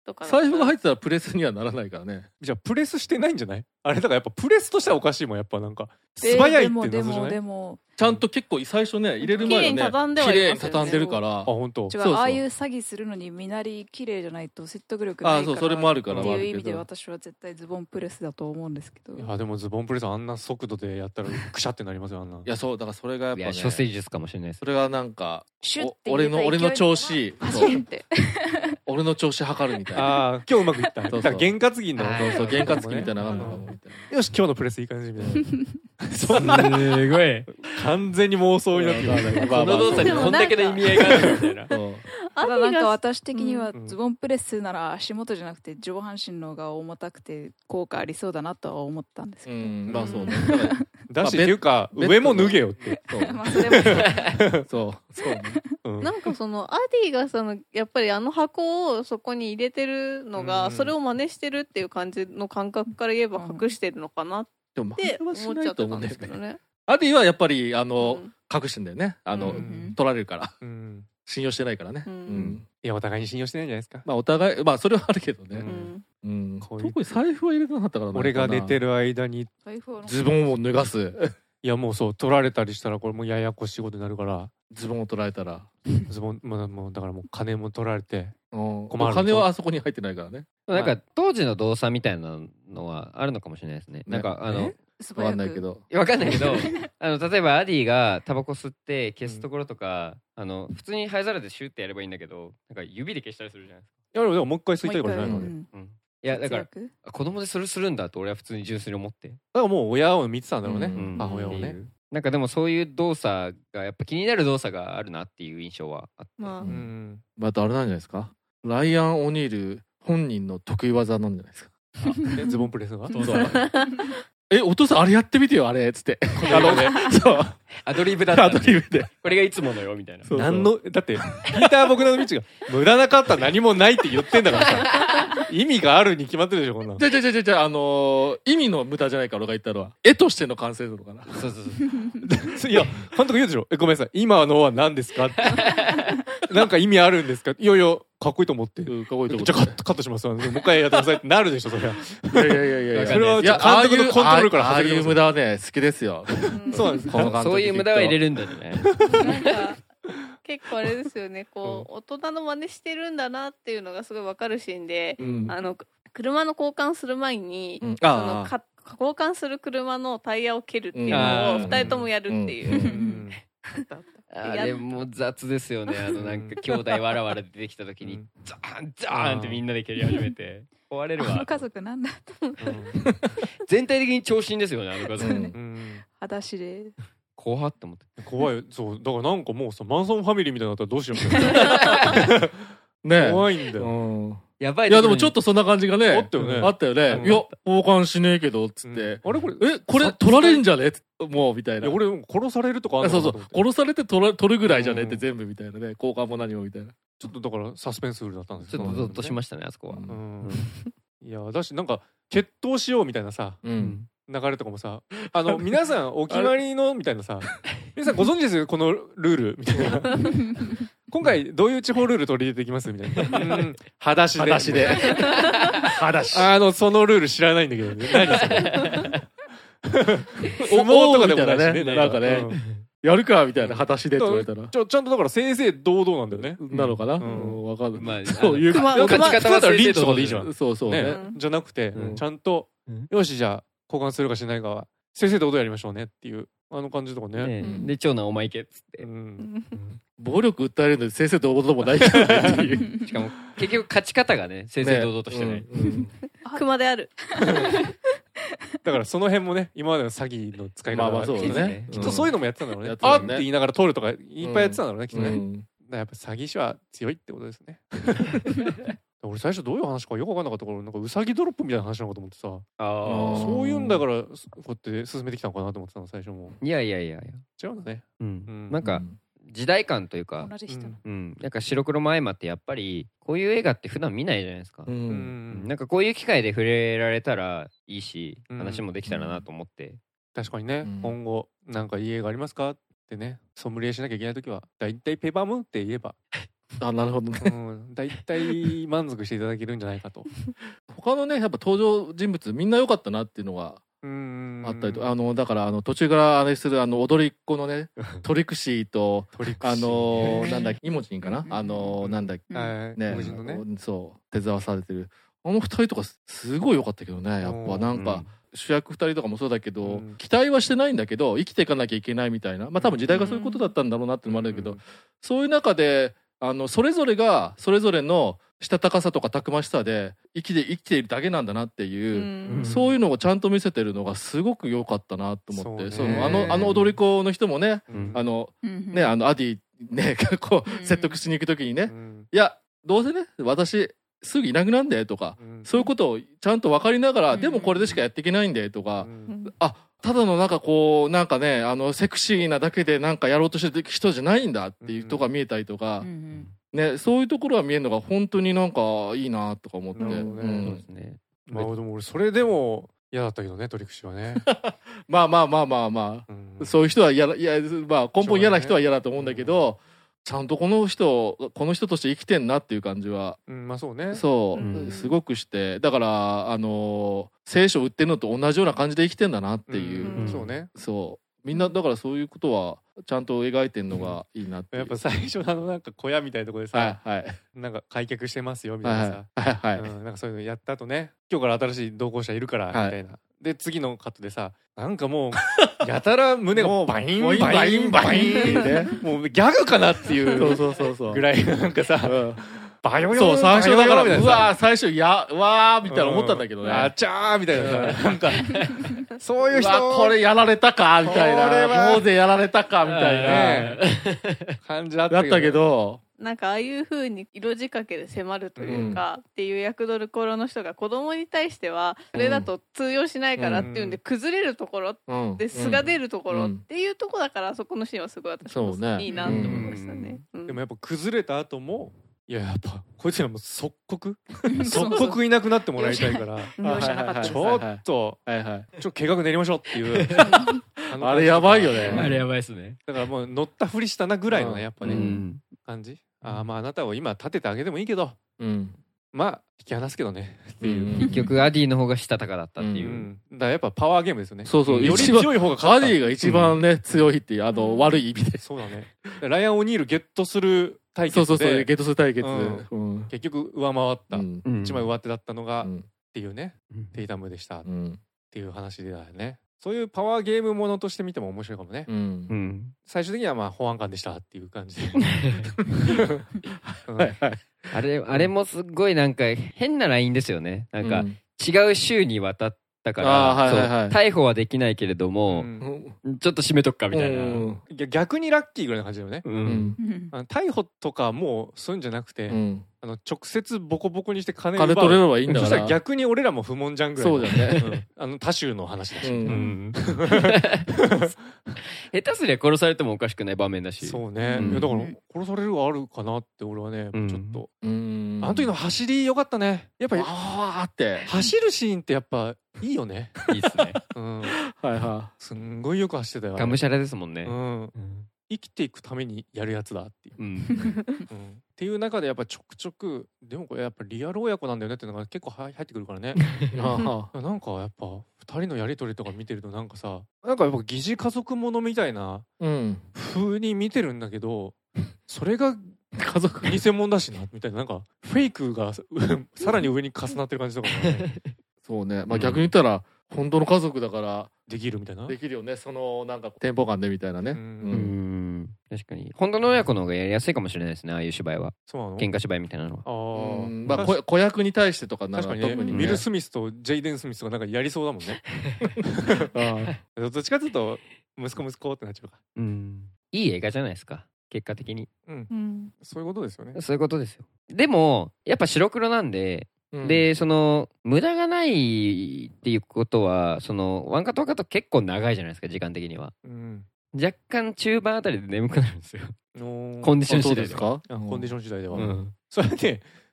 とか財布が入ってたらプレスにはならないからね。 じゃあプレスしてないんじゃない？あれだからやっぱプレスとしてはおかしいもん、やっぱなんか素早いっていう謎じゃない？ でもちゃんと結構最初ね入れる前はね綺麗に畳んではいますよね。 綺麗に畳んでるから。 あ、本当。 違う、ああいう詐欺するのに身なり綺麗じゃないと説得力ないから。 そうそれもあるからっていう意味で私は絶対ズボンプレスだと思うんですけど。 いやでもズボンプレスあんな速度でやったらくしゃってなりますよ、あんな。 いやそうだからそれがやっぱね。 処世術かもしれないです。 それがなんかシュッて入れた俺の調子。俺の調子測るみたいな。 ああ、今日うまくいった。だから験担ぎの。 そう験担ぎみたいなのがあるのかもみたいな。 よし、今日のプレスいい感じみたいな。 そんなすごい完全に妄想になってる。 この動作にこんだけの意味合いがあるみたいな。 ただなんか私的にはズボンプレスなら足元じゃなくて上半身の方が重たくて効果ありそうだなとは思ったんですけど。 まあそうね。 だしっていうか上も脱げよって。 まあそれもそうね。 なんかそのアディがやっぱりあの箱をそこに入れてるのがそれを真似してるっていう感じの感覚から言えば隠してるのかなって思っちゃったんですけどね。 アディはやっぱり隠してんだよね。取られるから。信用してないからね。 いやお互いに信用してないんじゃないですか。 まあお互いそれはあるけどね。特に財布は入れてなかったからな。 俺が寝てる間にズボンを脱がす。 いやもうそう取られたりしたらこれもうややこしいことになるから。 ズボンを取られたらズボンもうだからもう金も取られて困る。金はあそこに入ってないからね。 なんか当時の動作みたいなのはあるのかもしれないですね。なんかわかんないけど例えばアディがタバコ吸って消すところとか普通に灰皿でシュッてやればいいんだけどなんか指で消したりするじゃないですか。 いやでももう一回吸いたいからじゃないのね。 いやだから子供でそれするんだと俺は普通に純粋に思って。だからもう親を見てたんだろうね。母親をね。 なんかでもそういう動作がやっぱ気になる動作があるなっていう印象はあって。 またあれなんじゃないですか。ライアン・オニール本人の得意技なんじゃないですか。 ズボンプレスが。 お父さんあれやってみてよあれっつってそうアドリブだったアドリブでこれがいつものよみたいな。 何のだってピーター・ボグダノビッチが無駄なかったら何もないって言ってんだからさ意味があるに決まってるでしょこんなの。 じゃ意味の無駄じゃないから俺が言ったのは絵としての完成度かな。 そういや監督言うでしょ。ごめんなさい今のは何ですかってなんか意味あるんですか。いやいやかっこいいと思って。じゃあカットします。もう一回やってくださいってなるでしょそれは。いやそれは監督のコントロールから外れてます。ああいう無駄はね好きですよ。 そうなんです。 そういう無駄は入れるんだよね。 なんか結構あれですよね。こう大人の真似してるんだなっていうのがすごいわかるシーンで、車の交換する前に交換する車のタイヤを蹴るっていうのを2人ともやるっていう。 あれも雑ですよね。なんか兄弟わらわら出てきた時にザーンザーンってみんなで蹴り始めて壊れるわ。 あの家族なんだ全体的に長身ですよねあの家族。 裸足で怖って思って。 怖い。そうだからなんかもうさマンソンファミリーみたいになったらどうしようみたいな。ね怖いんだよ。 やばい。 いやでもちょっとそんな感じがねあったよね。 いや交換しねえけどっつってあれこれ取られんじゃねもうみたいな。 俺殺されるとかあるのかな。そう殺されて取るぐらいじゃねって全部みたいなね。交換も何もみたいな。 ちょっとだからサスペンスフルだったんですよ。 ちょっとゾッとしましたねあそこは。 いやだしなんか決闘しようみたいなさ流れとかもさ皆さんお決まりのみたいなさ皆さんご存知ですよこのルールみたいな。今回どういう地方ルール取り入れていきますみたいな。裸足でそのルール知らないんだけどね。何それ。相撲とかでもないしね。 なんかねやるかみたいな裸足でって言われたらちゃんとだから正々堂々なんだよね。 なのかな。わかんない。 そういう勝ち方はリンチとかでいいじゃん。 そうね。 じゃなくてちゃんとよしじゃあ交換するかしないかは正々堂々やりましょうねっていう感じとかね。 で長男お前行けっつって。 暴力訴えるので正々堂々ともないからねっていう。 しかも結局勝ち方がね正々堂々としてない。 熊である。 だからその辺もね今までの詐欺の使い方がそうね。 きっとそういうのもやってたんだろうね。あって言いながら取るとかいっぱいやってたんだろうねきっとね。やっぱ詐欺師は強いってことですね。俺最初どういう話かよく分かんなかったからなんかウサギドロップみたいな話なのかと思ってさそういうんだからこうやって進めてきたのかなと思ってたの最初も。 いや違うのね。 なんか時代感というかなんか白黒も相まってやっぱりこういう映画って普段見ないじゃないですか。なんかこういう機会で触れられたらいいし話もできたらなと思って。 確かにね今後なんかいい映画ありますかってねソムリエしなきゃいけない時はだいたいペーパームーンって言えばあ、なるほどね。 だいたい満足していただけるんじゃないかと。 他のねやっぱ登場人物みんな良かったなっていうのがあったりと、だから途中からあれする踊りっ子のねトリクシーとなんだっけイモジンかな、なんだっけね、そう手伝わされてる二人とかすごい良かったけどね。やっぱなんか主役2人とかもそうだけど、期待はしてないんだけど生きていかなきゃいけないみたいな、まあ多分時代がそういうことだったんだろうなってのもあるけど、そういう中でそれぞれがそれぞれのしたたかさとかたくましさで生きているだけなんだなっていう、そういうのをちゃんと見せてるのがすごく良かったなと思って、その踊り子の人もね、アディねこう説得しに行く時にね、いやどうせね私すぐいなくなんでとか、そういうことをちゃんと分かりながら、でもこれでしかやっていけないんでとか、ただのなんかこうなんかねセクシーなだけでなんかやろうとしてる人じゃないんだっていうとこが見えたりとか、ね、そういうところが見えるのが本当になんかいいなとか思って。そうですね。 まあでも俺それでも嫌だったけどね、トリクシーはね。 まあ、そういう人はまあ根本嫌な人は嫌だと思うんだけど、ちゃんとこの人として生きてんなっていう感じは、 まあそうね、 そうすごくして、だから聖書を売ってるのと同じような感じで生きてんだなっていう、 そうね、 そうみんなだからそういうことはちゃんと描いてんのがいいなって。 やっぱ最初のなんか小屋みたいなところでさ、なんか開脚してますよみたいなさ、なんかそういうのやった後ね、今日から新しい同行者いるからみたいな、で次のカットでさ、なんかもうやたら胸がバインバインバインバインってね、もうギャグかなっていうぐらいなんかさ、バヨヨそう最初だからうわ最初うわーみたいな思ったんだけどね、 あちゃーみたいなさ、なんかそういう人これやられたかみたいな、モーゼやられたかみたいな感じだったけど、 なんかああいう風に色仕掛けで迫るというか、っていう役どころの人が子供に対してはそれだと通用しないからっていうんで、崩れるところで素が出るところっていうところだから、そこのシーンはすごい私もいいなと思いましたね。 でもやっぱ崩れた後もやっぱこいつらも即刻いなくなってもらいたいから、ちょっと計画練りましょうっていうあれやばいよね。 あれやばいっすね。 だからもう乗ったふりしたなぐらいのね、やっぱね感じ。まああなたを今立ててあげてもいいけど、まあ引き離すけどねっていう。 結局アディの方がしたたかだったっていう。 だからやっぱパワーゲームですよね。 そうより強い方が勝った。 アディが一番ね強いっていう悪い意味で。 そうだね。ライアン・オニールゲットする対決で、 ゲットする対決、 結局上回った、一枚上手だったのがっていうね、テイタムでしたっていう話だよね。そういうパワーゲームものとして見ても面白いかもね。最終的にはまあ保安官でしたっていう感じで。 あれもすっごいなんか変なラインですよね。なんか違う州に渡ったから逮捕はできないけれども、ちょっと締めとくかみたいな。 逆にラッキーぐらいな感じだよね。逮捕とかもうそういうんじゃなくて、直接ボコボコにして金取れればいいんだから。 そしたら逆に俺らも不問じゃんぐらい。 そうだね。 他州の話だし。 下手すりゃ殺されてもおかしくない場面だし。 そうね。だから殺されるはあるかなって俺はね、ちょっと。あの時の走り良かったね。やっぱり走るシーンってやっぱいいよね。 いいっすね。 すんごいよく走ってたよ。 がむしゃらですもんね。 生きていくためにやるやつだっていう。っていう中でやっぱちょくちょく、でもこれやっぱリアル親子なんだよねっていうのが結構入ってくるからね。なんかやっぱ2人のやりとりとか見てるとなんかさ、なんかやっぱ疑似家族ものみたいな風に見てるんだけど、それが家族偽物だしなみたいな、なんかフェイクがさらに上に重なってる感じとかね。 そうね。まあ逆に言ったら本当の家族だからできるみたいな。 できるよね。そのなんかテンポ感でみたいなね。 確かに本当の親子の方がやりやすいかもしれないですね、ああいう芝居は。 そうなの？ 喧嘩芝居みたいなのは。まあ子役に対してとかなら特にね。ウィル・スミスとジェイデン・スミスとかなんかやりそうだもんね。どっちかというと息子ってなっちゃうか。 いい映画じゃないですか、結果的に。 そういうことですよね。 そういうことですよ。でもやっぱ白黒なんで、でその無駄がないっていうことは、そのワンカットワンカット結構長いじゃないですか、時間的には。若干中盤あたりで眠くなるんですよ。コンディション次第では。 コンディション次第では。それで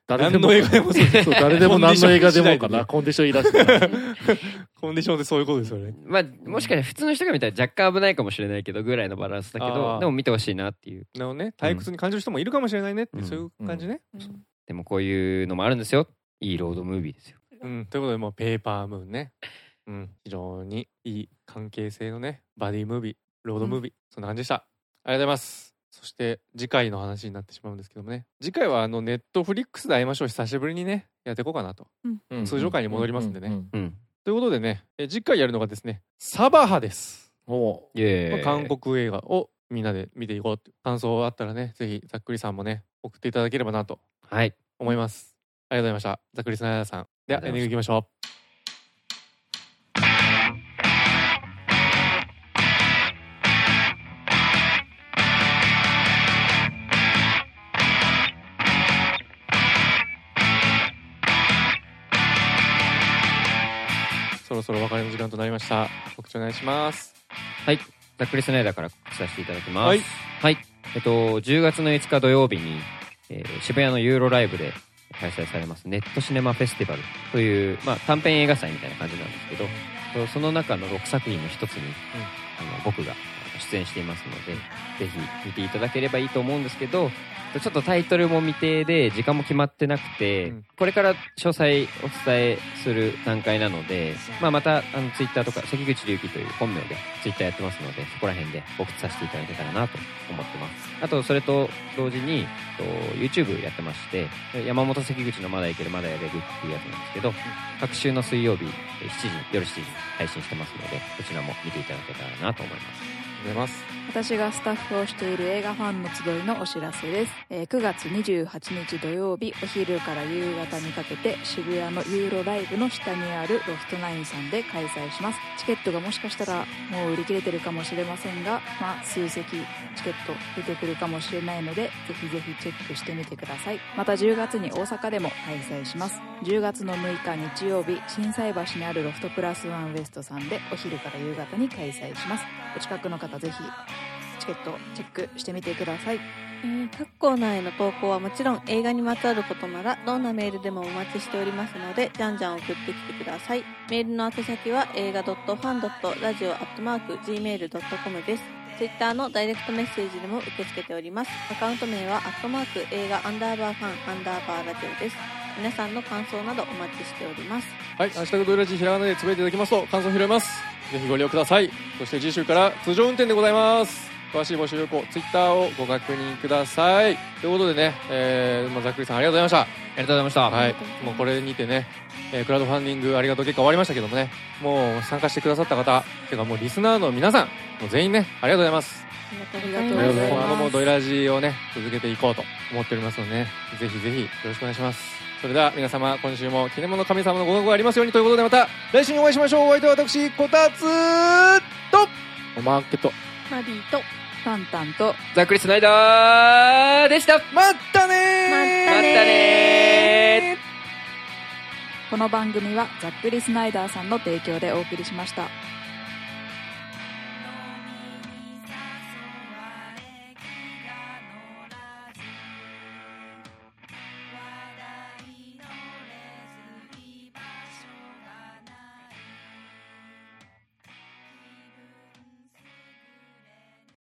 誰でも何の映画でもそうそう誰でも何の映画でもかな。コンディション言い出して。 コンディションってそういうことですよね。 まあもしかしたら普通の人が見たら若干危ないかもしれないけどぐらいのバランスだけど、でも見てほしいなっていう。 なるほどね。退屈に感じる人もいるかもしれないねって、そういう感じね。 でもこういうのもあるんですよ。いいロードムービーですよ。 ということでもうペーパームーンね。非常にいい関係性のねバディムービー、ロードムービー、そんな感じでした。ありがとうございます。そして次回の話になってしまうんですけどもね、次回はネットフリックスで会いましょう。久しぶりにねやっていこうかなと、通常回に戻りますんでね。ということでね、次回やるのがですねサバハです。韓国映画をみんなで見ていこうって感想あったらね、ぜひざっくりさんもね送っていただければなと思います。ありがとうございました。ざっくりスナイダーさん。ではエンディングいきましょう。そろそろお別れの時間となりました。告知お願いします。 はい、ざっくりスナイダーから告知させていただきます。はい、10月の5日土曜日に、渋谷のユーロライブで開催されますネットシネマフェスティバルという、短編映画祭みたいな感じなんですけど、その中の6作品の一つに、僕が出演していますので、ぜひ見ていただければいいと思うんですけど、ちょっとタイトルも未定で時間も決まってなくて、これから詳細お伝えする段階なので、またツイッターとか関口隆起という本名でツイッターやってますので、そこら辺で告知させていただけたらなと思ってます。あとそれと同時にYouTube やってまして、山本関口のまだいけるまだやれるっていうやつなんですけど、各週の水曜日夜7時配信してますので、こちらも見ていただけたらなと思います。 私がスタッフをしている映画ファンの集いのお知らせです。9月28日土曜日お昼から夕方にかけて渋谷のユーロライブの下にあるロフトナインさんで開催します。チケットがもしかしたらもう売り切れてるかもしれませんが、数席チケット出てくるかもしれないので、ぜひぜひチェックしてみてください。また10月に大阪でも開催します。10月の6日日曜日、心斎橋にあるロフトプラスワンウエストさんでお昼から夕方に開催します。お近くの方ぜひチケットチェックしてみてください。 各コーナーへの投稿はもちろん映画にまつわることならどんなメールでもお待ちしておりますので、じゃんじゃん送ってきてください。メールの宛先は映画.fan.radio@gmail.com です。ツイッターのダイレクトメッセージでも受け付けております。アカウント名は映画_ファン_ラジオです。皆さんの感想などお待ちしております。 はい、ハッシュタグドイラジひらがなでつぶやいていただきますと感想拾います。ぜひご利用ください。そして次週から通常運転でございます。詳しい募集要項ツイッターをご確認ください。ということでね、ざっくりさんありがとうございました。 ありがとうございました。 はい、もうこれにてね、クラウドファンディングありがとう結果終わりましたけどもね、もう参加してくださった方てかもうリスナーの皆さんもう全員ねありがとうございます。 ありがとうございます。 今後もドイラジをね続けていこうと思っておりますので、ね、ぜひぜひよろしくお願いします。それでは皆様今週もキネモノ神様のご加護がありますようにということで、また来週にお会いしましょう。お相手は私こたつとおまけとマリーとタンタンとざっくりスナイダーでした。 まったねー。 この番組はざっくりスナイダーさんの提供でお送りしました。